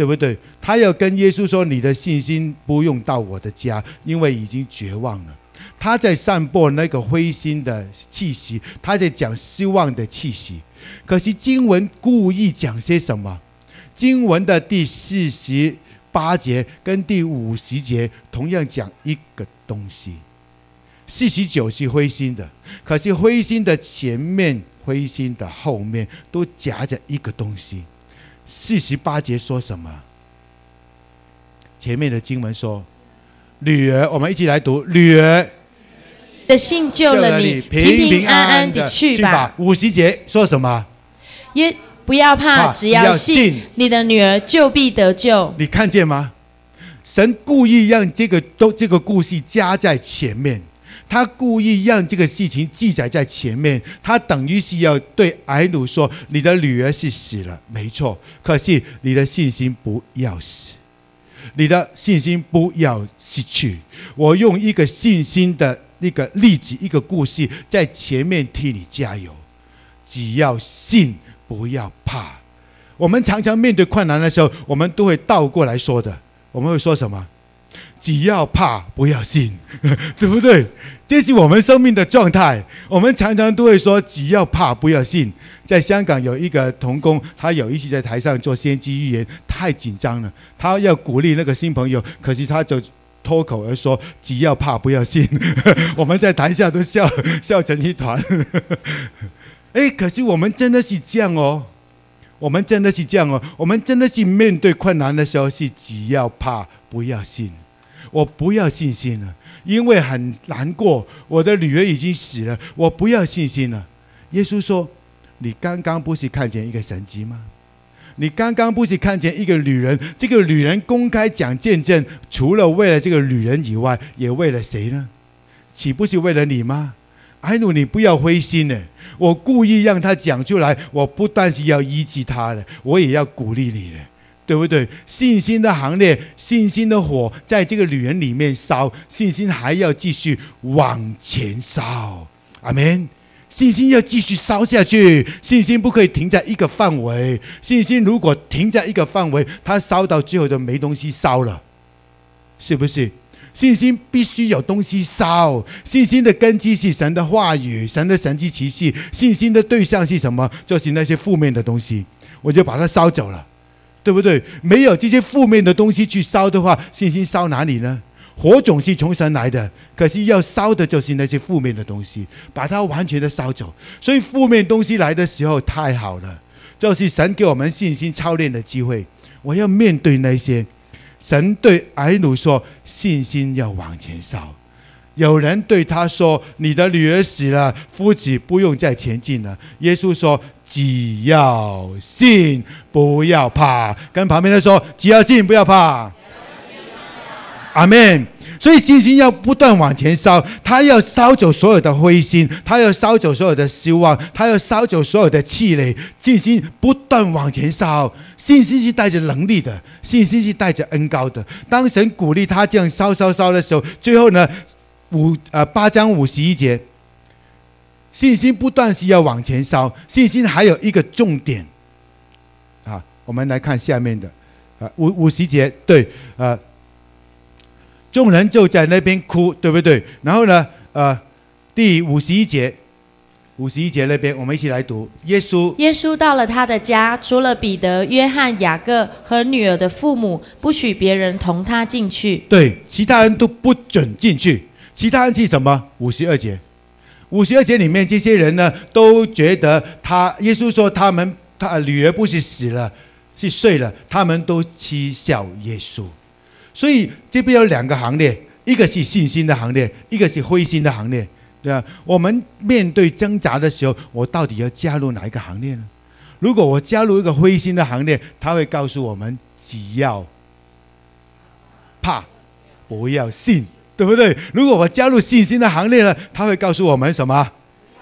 对不对？他要跟耶稣说，你的信心不用到我的家，因为已经绝望了。他在散播那个灰心的气息，他在讲希望的气息。可是经文故意讲些什么？经文的第四十八节跟第五十节同样讲一个东西。四十九是灰心的，可是灰心的前面、灰心的后面都夹着一个东西。四十八节说什么？前面的经文说：“女儿，我们一起来读，女儿的信救了你，平平安安的去吧。” 五十节说什么？ 也不要怕，只要信，你的女儿就必得救。 你看见吗？神故意让这个都这个故事加在前面，他故意让这个事情记载在前面，他等于是要对埃鲁说：你的女儿是死了，没错，可是你的信心不要死，你的信心不要失去。我用一个信心的一个例子，一个故事在前面替你加油。只要信，不要怕。我们常常面对困难的时候，我们都会倒过来说的。我们会说什么？只要怕，不要信，对不对？这是我们生命的状态。我们常常都会说，只要怕，不要信。在香港有一个同工，他有一次在台上做先知预言，太紧张了，他要鼓励那个新朋友，可是他就脱口而说：“只要怕，不要信。”我们在台下都笑笑成一团。哎，可是我们真的是这样哦。我们真的是这样哦，我们真的是面对困难的时候是只要怕不要信。我不要信心了，因为很难过，我的女儿已经死了，我不要信心了。耶稣说：你刚刚不是看见一个神迹吗？你刚刚不是看见一个女人，这个女人公开讲见证，除了为了这个女人以外，也为了谁呢？岂不是为了你吗？埃努，你不要灰心呢。我故意让他讲出来，我不但是要医治他的，我也要鼓励你的，对不对？信心的行列，信心的火在这个女人里面烧，信心还要继续往前烧。阿们。信心要继续烧下去，信心不可以停在一个范围。信心如果停在一个范围，它烧到最后就没东西烧了，是不是？信心必须有东西烧。信心的根基是神的话语，神的神迹奇事。信心的对象是什么？就是那些负面的东西，我就把它烧走了，对不对？没有这些负面的东西去烧的话，信心烧哪里呢？火种是从神来的，可是要烧的就是那些负面的东西，把它完全的烧走。所以负面东西来的时候太好了，就是神给我们信心操练的机会。我要面对那些。神对埃努说，信心要往前烧。有人对他说，你的女儿死了，夫子不用再前进了。耶稣说，只要信，不要怕。跟旁边的说，只要信，不要怕。阿们。所以信心要不断往前烧，他要烧走所有的灰心，他要烧走所有的希望，他要烧走所有的气馁。信心不断往前烧，信心是带着能力的，信心是带着恩膏的。当神鼓励他这样烧烧烧的时候，最后呢，五呃八章五十一节，信心不断是要往前烧，信心还有一个重点啊，我们来看下面的啊五五十节，对，呃。众人就在那边哭，对不对？然后呢，呃，第五十一节，五十一节那边，我们一起来读。耶稣， 耶稣到了他的家，除了彼得、约翰、雅各和女儿的父母，不许别人同他进去。 对，其他人都不准进去。其他人是什么？五十二节，五十二节里面这些人呢，都觉得他，耶稣说他们，他女儿不是死了，是睡了，他们都嗤笑耶稣。所以这边有两个行列，一个是信心的行列，一个是灰心的行列，对吧？我们面对挣扎的时候，我到底要加入哪一个行列呢？如果我加入一个灰心的行列，他会告诉我们，只要怕，不要信，对不对？如果我加入信心的行列呢，他会告诉我们什么？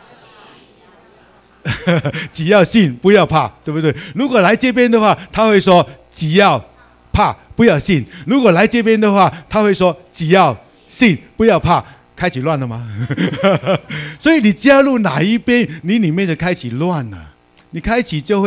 只要信，不要怕，对不对？如果来这边的话，他会说，只要怕，不要信。如果来这边的话，他会说只要信，不要怕。开始乱了吗？所以你加入哪一边，你里面就开始乱了。你开启就会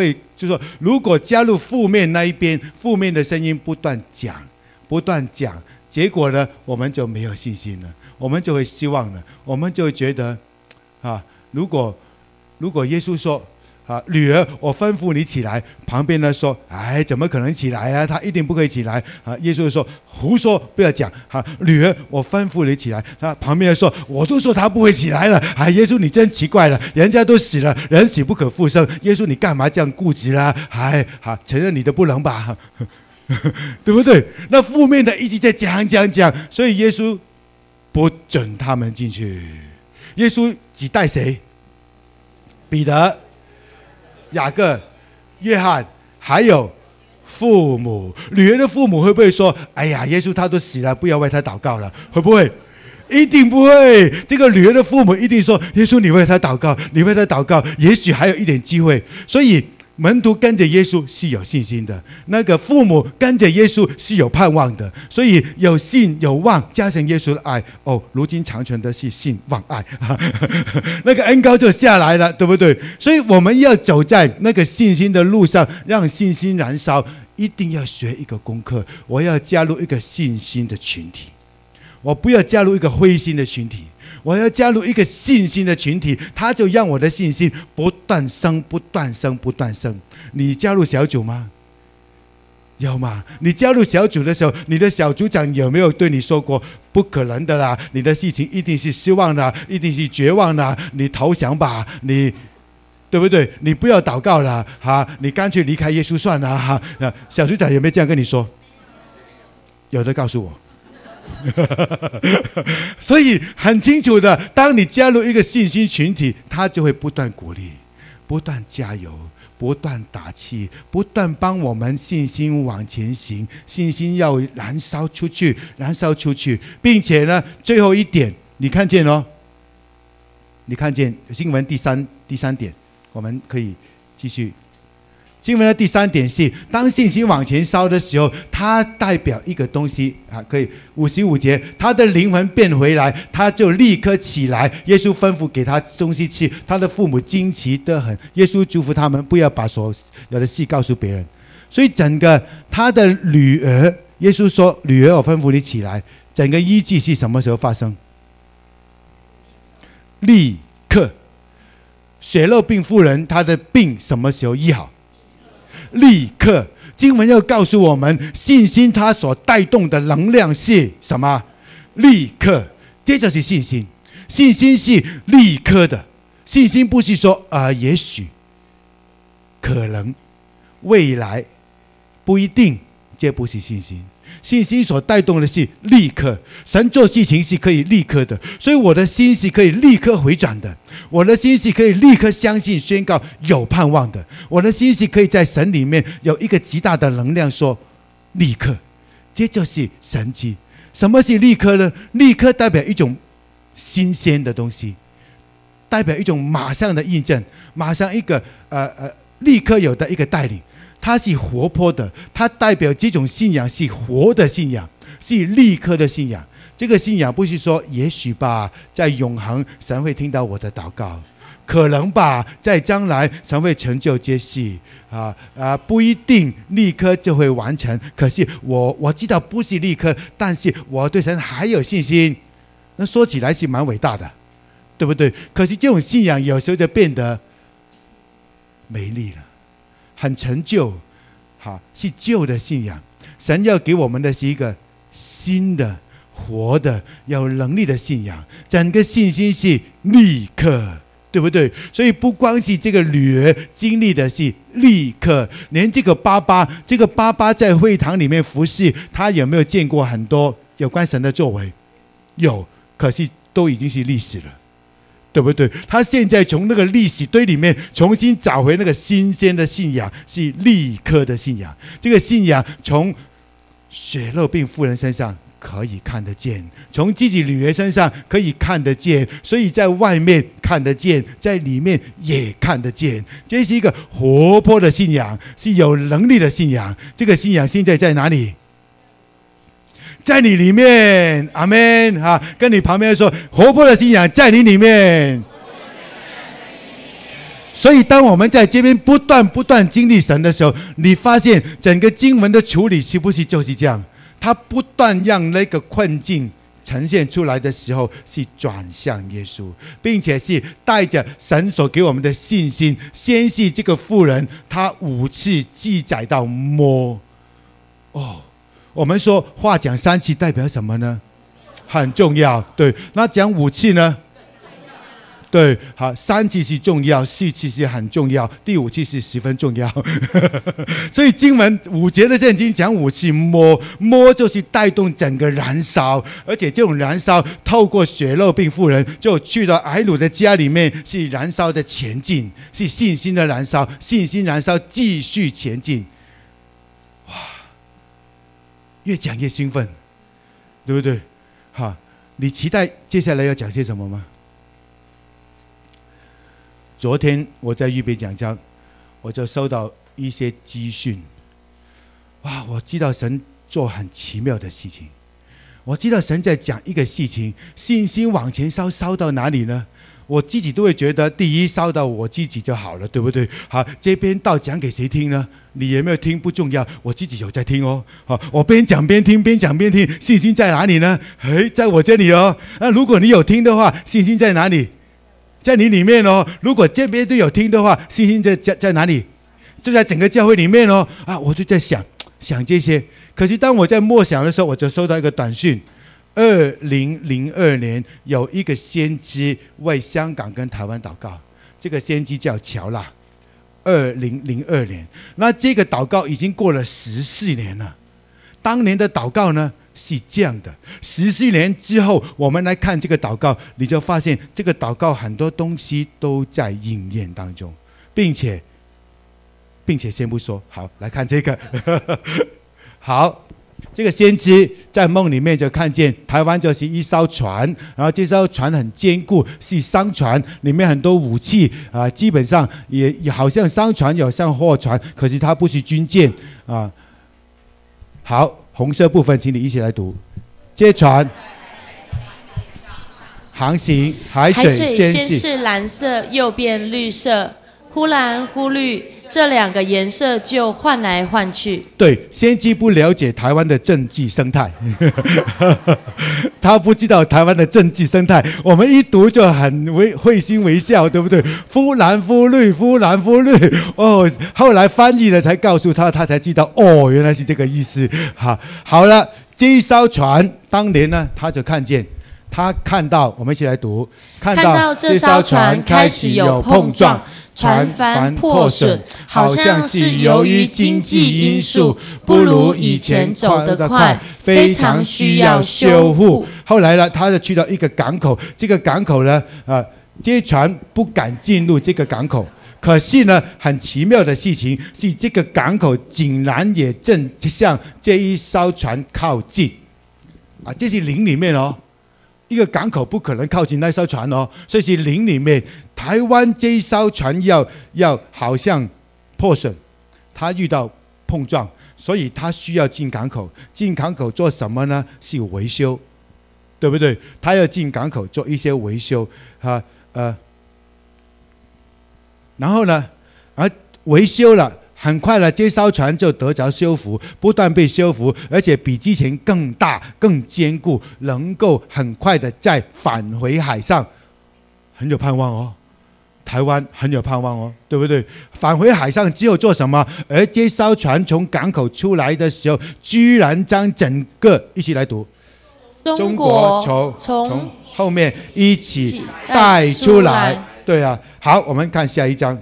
就是说，如果加入负面那一边，负面的声音不断讲，不断讲，结果呢，我们就没有信心了，我们就会失望了，我们就会觉得，啊，如果如果耶稣说，啊，女儿，我吩咐你起来。旁边呢说，哎，怎么可能起来啊？他一定不可以起来啊！耶稣说，胡说，不要讲。啊，女儿，我吩咐你起来。他旁边说，我都说他不会起来了。啊，耶稣你真奇怪了，人家都死了，人死不可复生。耶稣你干嘛这样固执啦？哎，好，承认你的不能吧？对不对？那负面的一直在讲讲讲，所以耶稣不准他们进去。耶稣只带谁？彼得、雅各、约翰，还有父母。女儿的父母会不会说，哎呀，耶稣他都死了，不要为他祷告了？会不会？一定不会。这个女儿的父母一定说，耶稣你为他祷告，你为他祷告，也许还有一点机会。所以门徒跟着耶稣是有信心的，那个父母跟着耶稣是有盼望的，所以有信有望加上耶稣的爱，哦，如今长存的是信望爱，那个恩膏就下来了，对不对？所以我们要走在那个信心的路上，让信心燃烧，一定要学一个功课，我要加入一个信心的群体，我不要加入一个灰心的群体，我要加入一个信心的群体，他就让我的信心不断升不断升不断升。你加入小组吗？有吗？你加入小组的时候，你的小组长有没有对你说过，不可能的啦，你的事情一定是失望的，一定是绝望的，你投降吧，你对不对？你不要祷告了，哈，你干脆离开耶稣算了，哈。小组长有没有这样跟你说？有的告诉我。所以很清楚的，当你加入一个信心群体，他就会不断鼓励，不断加油，不断打气，不断帮我们信心往前行，信心要燃烧出去，燃烧出去，并且呢，最后一点，你看见哦，你看见经文第三第三点，我们可以继续。经文的第三点是，当信心往前烧的时候，它代表一个东西啊，可以五十五节，他的灵魂变回来，他就立刻起来。耶稣吩咐给他东西吃，他的父母惊奇得很。耶稣嘱咐他们不要把所有的事告诉别人。所以整个他的女儿，耶稣说：“女儿，我吩咐你起来。”整个医治是什么时候发生？立刻。血肉病妇人，她的病什么时候医好？立刻。经文要告诉我们，信心它所带动的能量是什么？立刻。这就是信心。信心是立刻的，信心不是说啊、呃，也许、可能、未来、不一定，这不是信心。信心所带动的是立刻，神做事情是可以立刻的，所以我的心是可以立刻回转的，我的心是可以立刻相信宣告有盼望的，我的心是可以在神里面有一个极大的能量说立刻，这就是神迹。什么是立刻呢？立刻代表一种新鲜的东西，代表一种马上的印证，马上一个呃呃立刻有的一个带领，它是活泼的，它代表这种信仰是活的信仰，是立刻的信仰。这个信仰不是说也许吧，在永恒神会听到我的祷告，可能吧，在将来神会成就这事啊啊，不一定立刻就会完成。可是我我知道不是立刻，但是我对神还有信心。那说起来是蛮伟大的，对不对？可是这种信仰有时候就变得没力了。很陈旧，好，是旧的信仰。神要给我们的是一个新的、活的、有能力的信仰。整个信心是立刻，对不对？所以不光是这个女儿经历的是立刻，连这个爸爸，这个爸爸在会堂里面服侍，他有没有见过很多有关神的作为？有，可是都已经是历史了。对不对？他现在从那个历史堆里面重新找回那个新鲜的信仰，是立刻的信仰。这个信仰从血肉病妇人身上可以看得见，从自己女儿身上可以看得见，所以在外面看得见，在里面也看得见。这是一个活泼的信仰，是有能力的信仰。这个信仰现在在哪里？在你里面，阿们哈！跟你旁边说，活泼的信仰在你里面。 所以当我们在这边不断不断经历神的时候，你发现整个经文的处理是不是就是这样？他不断让那个困境呈现出来的时候，是转向耶稣，并且是带着神所给我们的信心，先是这个妇人，他五次记载到摸。哦，我们说话讲三次代表什么呢？很重要，对。那讲五次呢？对，好，三次是重要，四次是很重要，第五次是十分重要。所以经文五节的圣经讲五次摸，摸就是带动整个燃烧，而且这种燃烧透过血肉病妇人就去到埃鲁的家里面，是燃烧的前进，是信心的燃烧，信心燃烧继续前进。哇，越讲越兴奋，对不对？好，你期待接下来要讲些什么吗？昨天我在预备讲章，我就收到一些资讯。哇，我知道神做很奇妙的事情。我知道神在讲一个事情，信心往前烧，烧到哪里呢？我自己都会觉得，第一烧到我自己就好了，对不对？好，这边道讲给谁听呢？你有没有听不重要，我自己有在听哦。好，我边讲边听，边讲边听，信心在哪里呢？哎，在我这里哦。那如果你有听的话，信心在哪里？在你里面哦。如果这边都有听的话，信心在在在哪里？就在整个教会里面哦。啊，我就在想想这些。可是当我在默想的时候，我就收到一个短讯：二零零二年有一个先知为香港跟台湾祷告，这个先知叫乔拉。二零零二年，那这个祷告已经过了十四年了。当年的祷告呢？是这样的，十四年之后，我们来看这个祷告，你就发现这个祷告很多东西都在应验当中，并且，并且先不说，好，来看这个，好，这个先知在梦里面就看见台湾就是一艘船，然后这艘船很坚固，是商船，里面很多武器啊、呃，基本上也也好像商船有像货船，可是它不是军舰啊、呃。好。红色部分，请你一起来读。这船航行，海水先是蓝色，又变绿色，忽蓝忽绿，这两个颜色就换来换去。 对，先知不了解台湾的政治生态，他不知道台湾的政治生态。我们一读就很微会心微笑，对不对？忽蓝忽绿，忽蓝忽绿。哦，后来翻译了才告诉他，他才知道哦，原来是这个意思。好，好了，这一艘船当年呢，他就看见。他看到，我们一起来读。 看到这艘船开始有碰撞，船帆破损，好像是由于经济因素不如以前走得快，非常需要修复。 后来呢，他就去到一个港口，这个港口呢，呃，这些船不敢进入这个港口。可是呢，很奇妙的事情是，这个港口竟然也正向这一艘船靠近。啊，这是灵里面哦。一个港口不可能靠近那艘船哦，所以是灵里面，台湾这一艘船要要好像破损，它遇到碰撞，所以它需要进港口。进港口做什么呢？是维修，对不对？它要进港口做一些维修啊，呃，然后呢，而维修了。很快了，这艘船就得着修复，不断被修复，而且比之前更大、更坚固，能够很快的再返回海上，很有盼望哦。台湾很有盼望哦，对不对？返回海上之后做什么？而这艘船从港口出来的时候，居然将整个一起来读， 中国从从后面一起带出来。对啊，好，我们看下一章。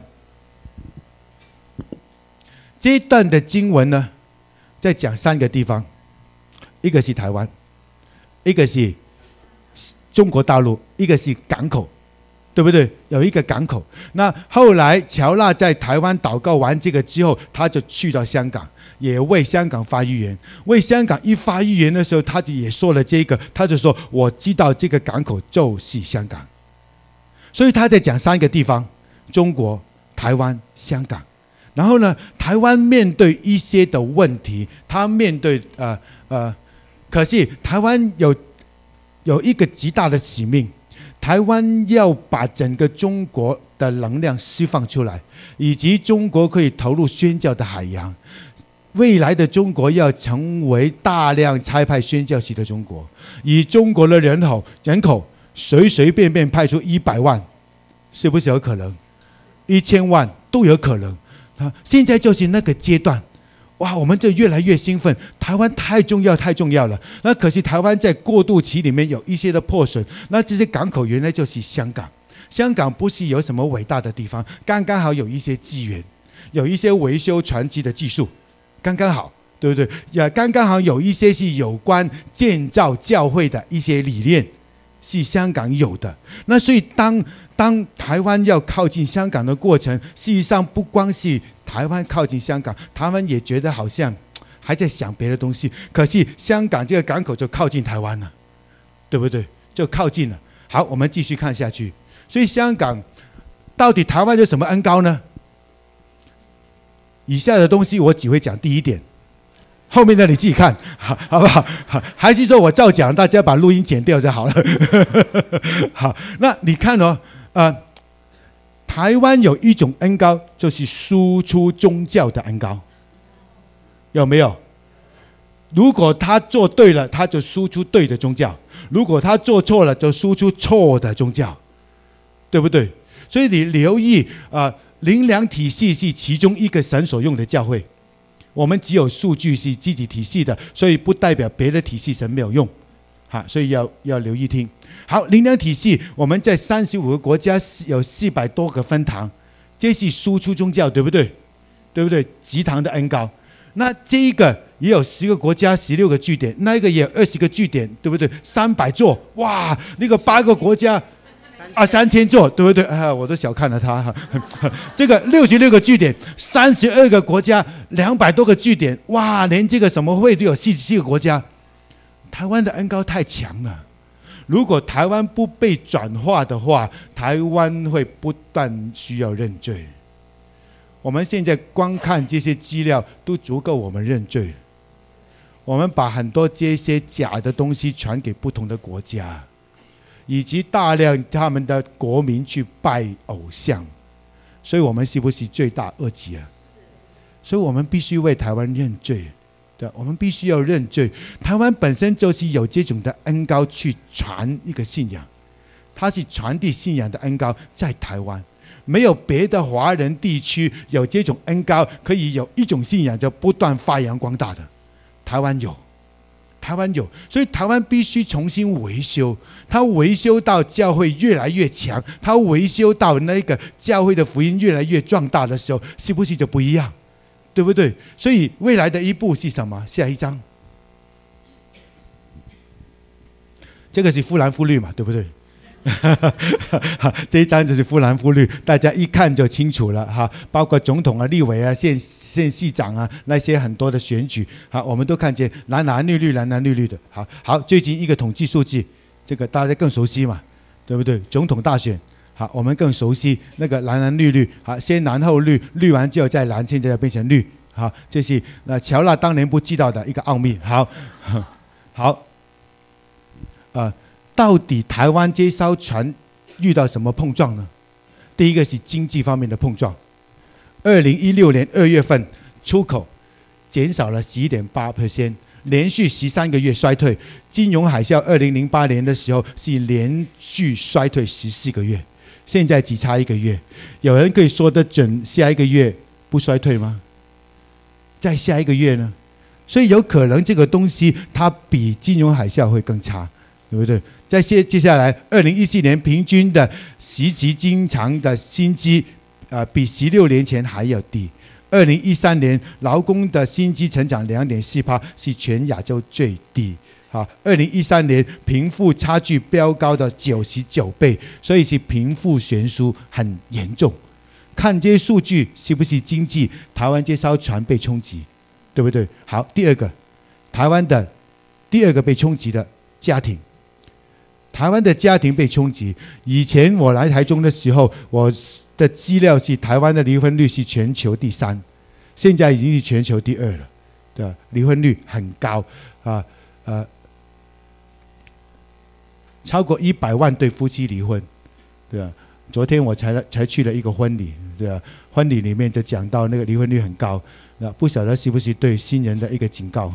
这一段的经文呢，在讲三个地方，一个是台湾，一个是中国大陆，一个是港口，对不对？有一个港口。那后来乔纳在台湾祷告完这个之后，他就去到香港，也为香港发预言。为香港一发预言的时候，他就也说了这个，他就说：“我知道这个港口就是香港。”所以他在讲三个地方：中国、台湾、香港。然后呢，台湾面对一些的问题，他面对呃呃，可是台湾有有一个极大的使命，台湾要把整个中国的能量释放出来，以及中国可以投入宣教的海洋。未来的中国要成为大量差派宣教士的中国，以中国的人口人口随随便便派出一百万，是不是有可能？一千万都有可能啊！现在就是那个阶段，哇，我们就越来越兴奋。台湾太重要，太重要了。那可惜台湾在过渡期里面有一些的破损。那这些港口原来就是香港，香港不是有什么伟大的地方，刚刚好有一些资源，有一些维修船机的技术。刚刚好，对不对？也刚刚好有一些是有关建造教会的一些理念，是香港有的。那所以当当台湾要靠近香港的过程，事实上不光是台湾靠近香港，台湾也觉得好像还在想别的东西。可是香港这个港口就靠近台湾了，对不对？就靠近了。好，我们继续看下去。所以香港到底台湾有什么恩膏呢？以下的东西我只会讲第一点，后面的你自己看，好，好不好？好，还是说我照讲，大家把录音剪掉就好了。好，那你看哦，呃，台湾有一种恩膏，就是输出宗教的恩膏，有没有？如果他做对了，他就输出对的宗教；如果他做错了，就输出错的宗教，对不对？所以你留意啊。呃灵粮体系是其中一个神所用的教会，我们只有数据是自己体系的，所以不代表别的体系神没有用，好，所以要要留意听。好，灵粮体系我们在三十五个国家有四百多个分堂，这是输出宗教，对不对？对不对？集堂的恩膏，那这一个也有十个国家十六个据点，那一个也有二十个据点，对不对？三百座，哇，那个八个国家。啊，三千座，对不对？啊，我都小看了他。这个六十六个据点，三十二个国家，两百多个据点，哇，连这个什么会都有四十七个国家。台湾的恩膏太强了，如果台湾不被转化的话，台湾会不断需要认罪。我们现在光看这些资料都足够我们认罪。我们把很多这些假的东西传给不同的国家。以及大量他们的国民去拜偶像，所以我们是不是罪大恶极啊？所以我们必须为台湾认罪，对，我们必须要认罪。台湾本身就是有这种的恩膏去传一个信仰，它是传递信仰的恩膏，在台湾没有别的华人地区有这种恩膏，可以有一种信仰就不断发扬光大的，台湾有。台湾有，所以台湾必须重新维修，它维修到教会越来越强，它维修到那个教会的福音越来越壮大的时候，是不是就不一样？对不对？所以未来的一步是什么？下一章，这个是夫蓝夫绿嘛，对不对？这一章就是夫蓝夫绿，大家一看就清楚了哈。包括总统啊、立委啊、县县市长啊那些很多的选举，好，我们都看见蓝蓝绿绿、蓝蓝绿绿的。好，好，最近一个统计数据，这个大家更熟悉嘛，对不对？总统大选，好，我们更熟悉那个蓝蓝绿绿，好，先蓝后绿，绿完之后再蓝，现在要变成绿。好，这是那乔纳当年不知道的一个奥秘。好，好，呃。到底台湾这艘船遇到什么碰撞呢？第一个是经济方面的碰撞。二零一六年二月份出口减少了十一点八 percent， 连续十三个月衰退。金融海啸二零零八年的时候是连续衰退十四个月，现在只差一个月。有人可以说得准下一个月不衰退吗？再下一个月呢？所以有可能这个东西它比金融海啸会更差，对不对？再接接下来，二零一四年平均的实习经常的薪资，呃，比十六年前还要低。二零一三年劳工的薪资成长两点四趴，是全亚洲最低。好，二零一三年贫富差距飙高的九十九倍，所以是贫富悬殊很严重。看这些数据，是不是经济台湾这艘船被冲击，对不对？好，第二个，台湾的第二个被冲击的家庭。台湾的家庭被冲击。以前我来台中的时候，我的资料是台湾的离婚率是全球第三，现在已经是全球第二了，对吧？离婚率很高啊，呃，超过一百万对夫妻离婚，对吧？ 昨天我才才去了一个婚礼，对吧？婚礼里面就讲到那个离婚率很高，那不晓得是不是对新人的一个警告？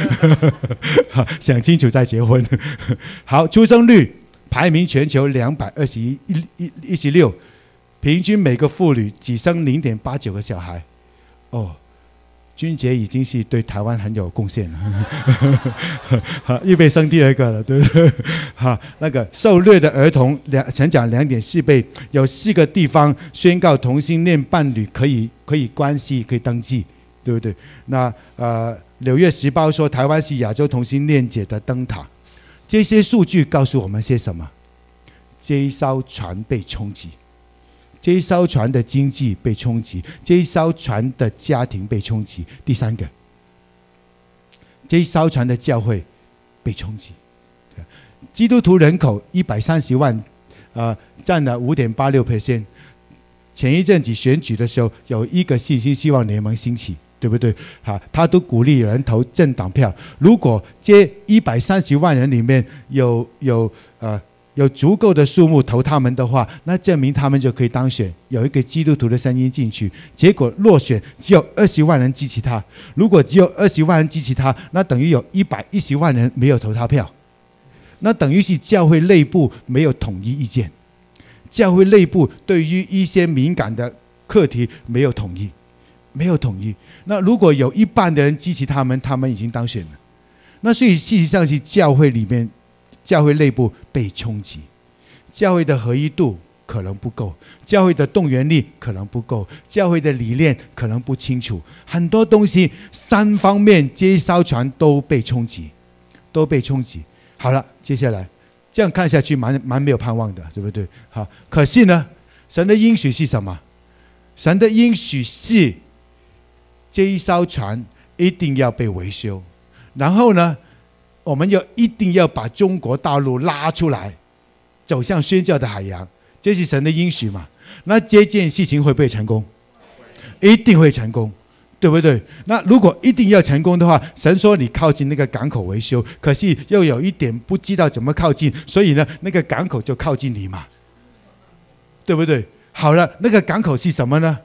想清楚再结婚。好，出生率排名全球两百二十一一一十六，平均每个妇女只生零点八九个小孩。哦。君杰已经是对台湾很有贡献了，预备生第二个了，对不对？好，那个受虐的儿童两成长两点四倍，有四个地方宣告同性恋伴侣可以可以关系可以登记，对不对？那呃，《纽约时报》说台湾是亚洲同性恋界的灯塔，这些数据告诉我们些什么？这一艘船被冲击。这一艘船的经济被冲击，这一艘船的家庭被冲击。第三个，这一艘船的教会被冲击。基督徒人口一百三十万，呃，占了 百分之五点八六。前一阵子选举的时候，有一个信心希望联盟兴起，对不对？好，他都鼓励人投政党票。如果这一百三十万人里面有有呃。有足够的数目投他们的话，那证明他们就可以当选，有一个基督徒的声音进去。结果落选只有二十万人支持他，如果只有二十万人支持他，那等于有一百一十万人没有投他票，那等于是教会内部没有统一意见，教会内部对于一些敏感的课题没有统一，没有统一。那如果有一半的人支持他们，他们已经当选了。那所以事实上是教会里面。教会内部被冲击，教会的合一度可能不够，教会的动员力可能不够，教会的理念可能不清楚，很多东西三方面这一艘船都被冲击，都被冲击。好了，接下来这样看下去蛮蛮没有盼望的，对不对？好，可是呢，神的应许是什么？神的应许是这一艘船一定要被维修，然后呢？我们要一定要把中国大陆拉出来，走向宣教的海洋，这是神的应许嘛？那这件事情会不会成功？一定会成功，对不对？那如果一定要成功的话，神说你靠近那个港口维修，可是又有一点不知道怎么靠近，所以呢，那个港口就靠近你嘛，对不对？好了，那个港口是什么呢？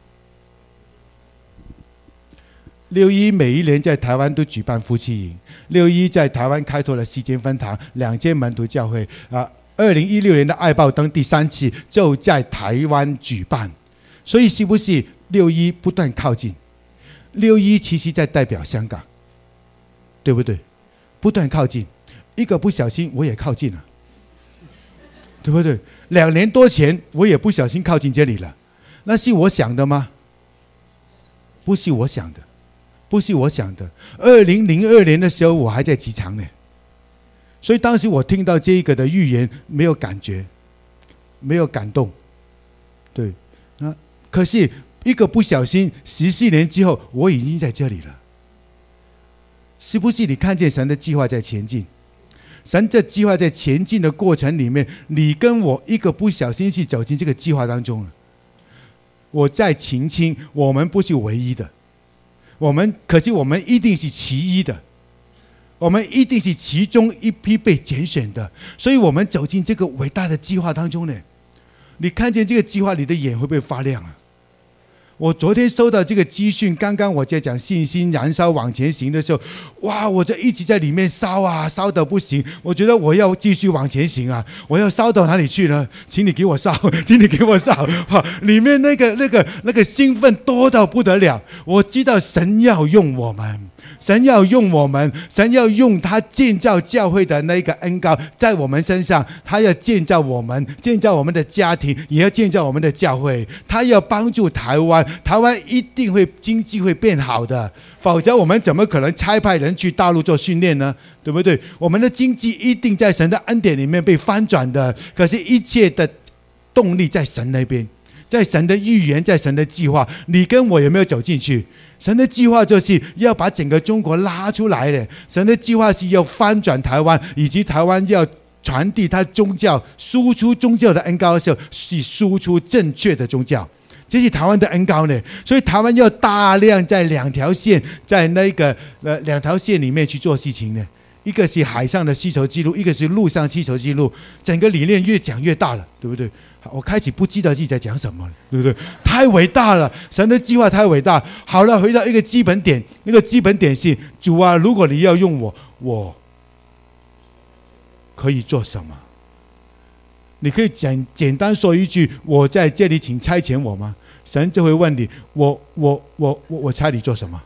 六一每一年在台湾都举办夫妻营，六一在台湾开拓了四间分堂，两间门徒教会啊。二零一六年的爱爆灯第三次就在台湾举办，所以是不是六一不断靠近？六一其实在代表香港，对不对？不断靠近，一个不小心我也靠近了，对不对？两年多前我也不小心靠近这里了，那是我想的吗？不是我想的。不是我想的。二零零二年的时候，我还在机场呢，所以当时我听到这一个的预言，没有感觉，没有感动，对，啊，可是一个不小心，十四年之后，我已经在这里了。是不是你看见神的计划在前进？神这计划在前进的过程里面，你跟我一个不小心是走进这个计划当中了。我在澄清，我们不是唯一的。我们可是我们一定是其一的，我们一定是其中一批被拣选的，所以我们走进这个伟大的计划当中呢。你看见这个计划，你的眼会不会发亮啊？我昨天收到这个资讯，刚刚我在讲信心燃烧往前行的时候，哇，我就一直在里面烧啊，烧得不行。我觉得我要继续往前行啊，我要烧到哪里去呢？请你给我烧，请你给我烧。哇，里面那个那个那个兴奋多到不得了。我知道神要用我们。神要用我们，神要用他建造教会的那个恩膏在我们身上，他要建造我们，建造我们的家庭，也要建造我们的教会。他要帮助台湾，台湾一定会经济会变好的，否则我们怎么可能差派人去大陆做训练呢？对不对？我们的经济一定在神的恩典里面被翻转的，可是一切的动力在神那边，在神的预言，在神的计划，你跟我有没有走进去？神的计划就是要把整个中国拉出来的，神的计划是要翻转台湾，以及台湾要传递他宗教，输出宗教的恩膏的时候，是输出正确的宗教，这是台湾的恩膏呢。所以台湾要大量在两条线，在那个呃两条线里面去做事情呢。一个是海上的丝绸之路，一个是陆上丝绸之路，整个理念越讲越大了，对不对？ 我开始不记得自己在讲什么了，对不对？太伟大了，神的计划太伟大。好了，回到一个基本点，那个基本点是：主啊，如果你要用我，我可以做什么？你可以简简单说一句：我在这里，请差遣我吗？神就会问你：我我我我我差你做什么？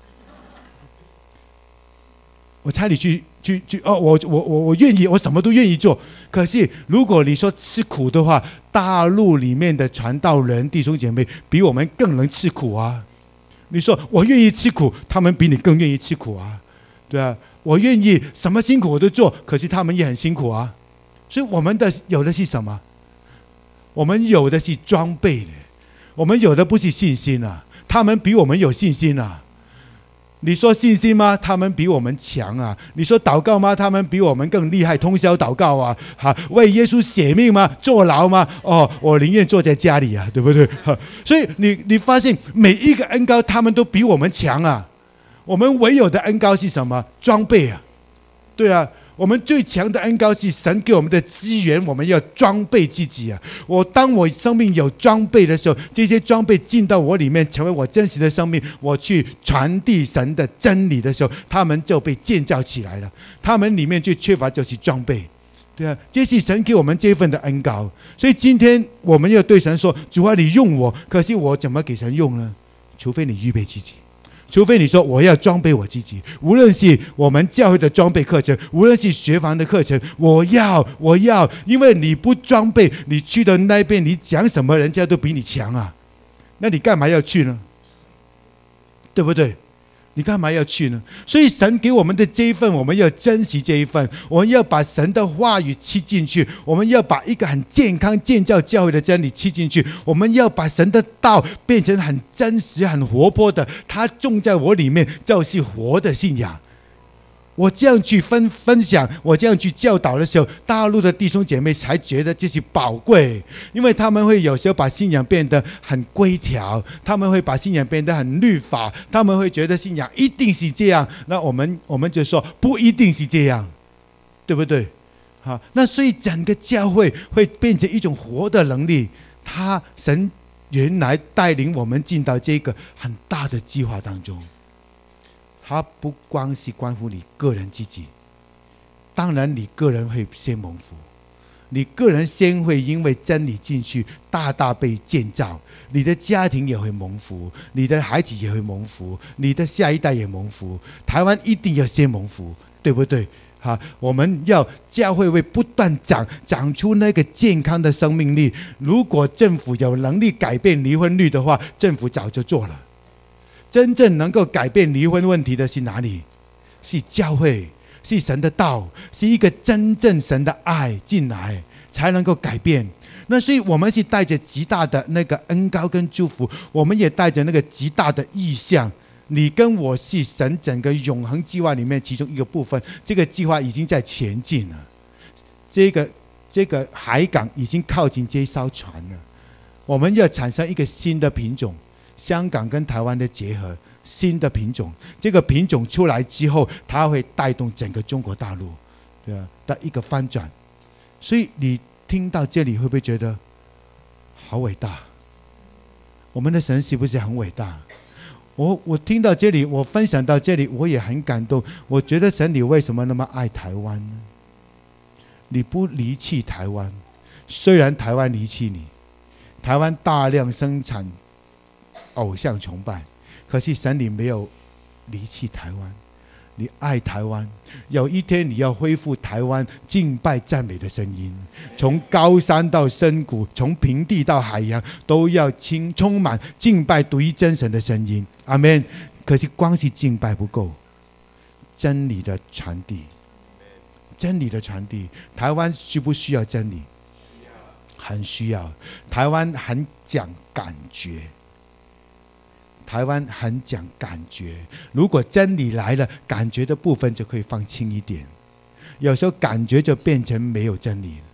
我差你去去去哦，我我我我愿意，我什么都愿意做。可是如果你说吃苦的话，大陆里面的传道人弟兄姐妹比我们更能吃苦啊。你说我愿意吃苦，他们比你更愿意吃苦啊，对啊。我愿意什么辛苦我都做，可是他们也很辛苦啊。所以我们的有的是什么？我们有的是装备的，我们有的不是信心啊，他们比我们有信心啊。你说信心吗？他们比我们强啊。你说祷告吗？他们比我们更厉害，通宵祷告啊。哈，为耶稣舍命吗？坐牢吗？哦，我宁愿坐在家里啊，对不对？所以你你发现每一个恩膏，他们都比我们强啊。我们唯有的恩膏是什么？装备啊，对啊。我们最强的恩膏是神给我们的资源，我们要装备自己啊！我当我生命有装备的时候，这些装备进到我里面，成为我真实的生命。我去传递神的真理的时候，他们就被建造起来了。他们里面最缺乏就是装备，对啊，这是神给我们这份的恩膏。所以今天我们要对神说：主啊，你用我，可是我怎么给神用呢？除非你预备自己。除非你说我要装备我自己，无论是我们教会的装备课程，无论是学房的课程，我要我要，因为你不装备，你去的那边你讲什么人家都比你强啊，那你干嘛要去呢？对不对？你干嘛要去呢？所以神给我们的这一份，我们要珍惜这一份，我们要把神的话语吃进去，我们要把一个很健康建造教会的真理吃进去，我们要把神的道变成很真实很活泼的，它种在我里面就是活的信仰。我这样去分分享，我这样去教导的时候，大陆的弟兄姐妹才觉得这是宝贵，因为他们会有时候把信仰变得很规条，他们会把信仰变得很律法，他们会觉得信仰一定是这样，那我们我们就说不一定是这样，对不对？好，那所以整个教会会变成一种活的能力，他神原来带领我们进到这个很大的计划当中。它不光是关乎你个人自己，当然你个人会先蒙福，你个人先会因为真理进去大大被建造，你的家庭也会蒙福，你的孩子也会蒙福，你的下一代也蒙福，台湾一定要先蒙福，对不对？好，我们要教会会不断长长出那个健康的生命力。如果政府有能力改变离婚率的话，政府早就做了。真正能够改变离婚问题的是哪里？是教会，是神的道，是一个真正神的爱进来才能够改变。那所以我们是带着极大的那个恩膏跟祝福，我们也带着那个极大的意向。你跟我是神整个永恒计划里面其中一个部分，这个计划已经在前进了，这个这个海港已经靠近这艘船了。我们要产生一个新的品种，香港跟台湾的结合，新的品种，这个品种出来之后，它会带动整个中国大陆，对啊的一个翻转。所以你听到这里会不会觉得好伟大？我们的神是不是很伟大？我我听到这里，我分享到这里，我也很感动。我觉得神，你为什么那么爱台湾呢？你不离弃台湾，虽然台湾离弃你，台湾大量生产偶像崇拜，可是神你没有离弃台湾，你爱台湾。有一天你要恢复台湾敬拜赞美的声音，从高山到深谷，从平地到海洋，都要充充满敬拜独一真神的声音。阿们。可是光是敬拜不够，真理的传递，真理的传递，台湾需不需要真理？很需要。台湾很讲感觉，台湾很讲感觉，如果真理来了，感觉的部分就可以放轻一点，有时候感觉就变成没有真理了。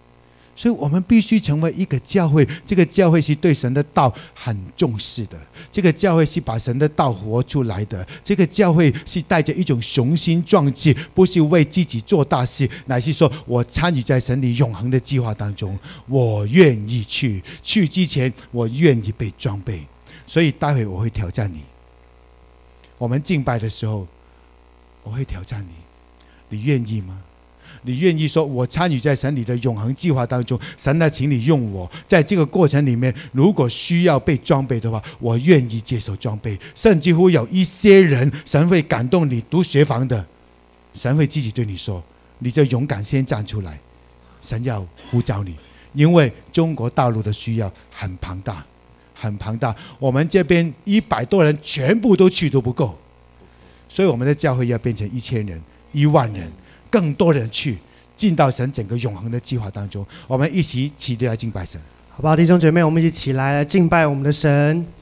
所以我们必须成为一个教会，这个教会是对神的道很重视的，这个教会是把神的道活出来的，这个教会是带着一种雄心壮志，不是为自己做大事，乃是说我参与在神里永恒的计划当中，我愿意去，去之前我愿意被装备。所以待会我会挑战你，我们敬拜的时候我会挑战你，你愿意吗？你愿意说我参与在神里的永恒计划当中，神啊请你用我，在这个过程里面如果需要被装备的话，我愿意接受装备。甚至乎有一些人神会感动你读学房的，神会自己对你说，你就勇敢先站出来，神要呼召你，因为中国大陆的需要很庞大很庞大，我们这边一百多人全部都去都不够，所以我们的教会要变成一千人一万人，更多人去进到神整个永恒的计划当中。我们一起起立来敬拜神， 好不好？弟兄姐妹，我们一起起来敬拜我们的神。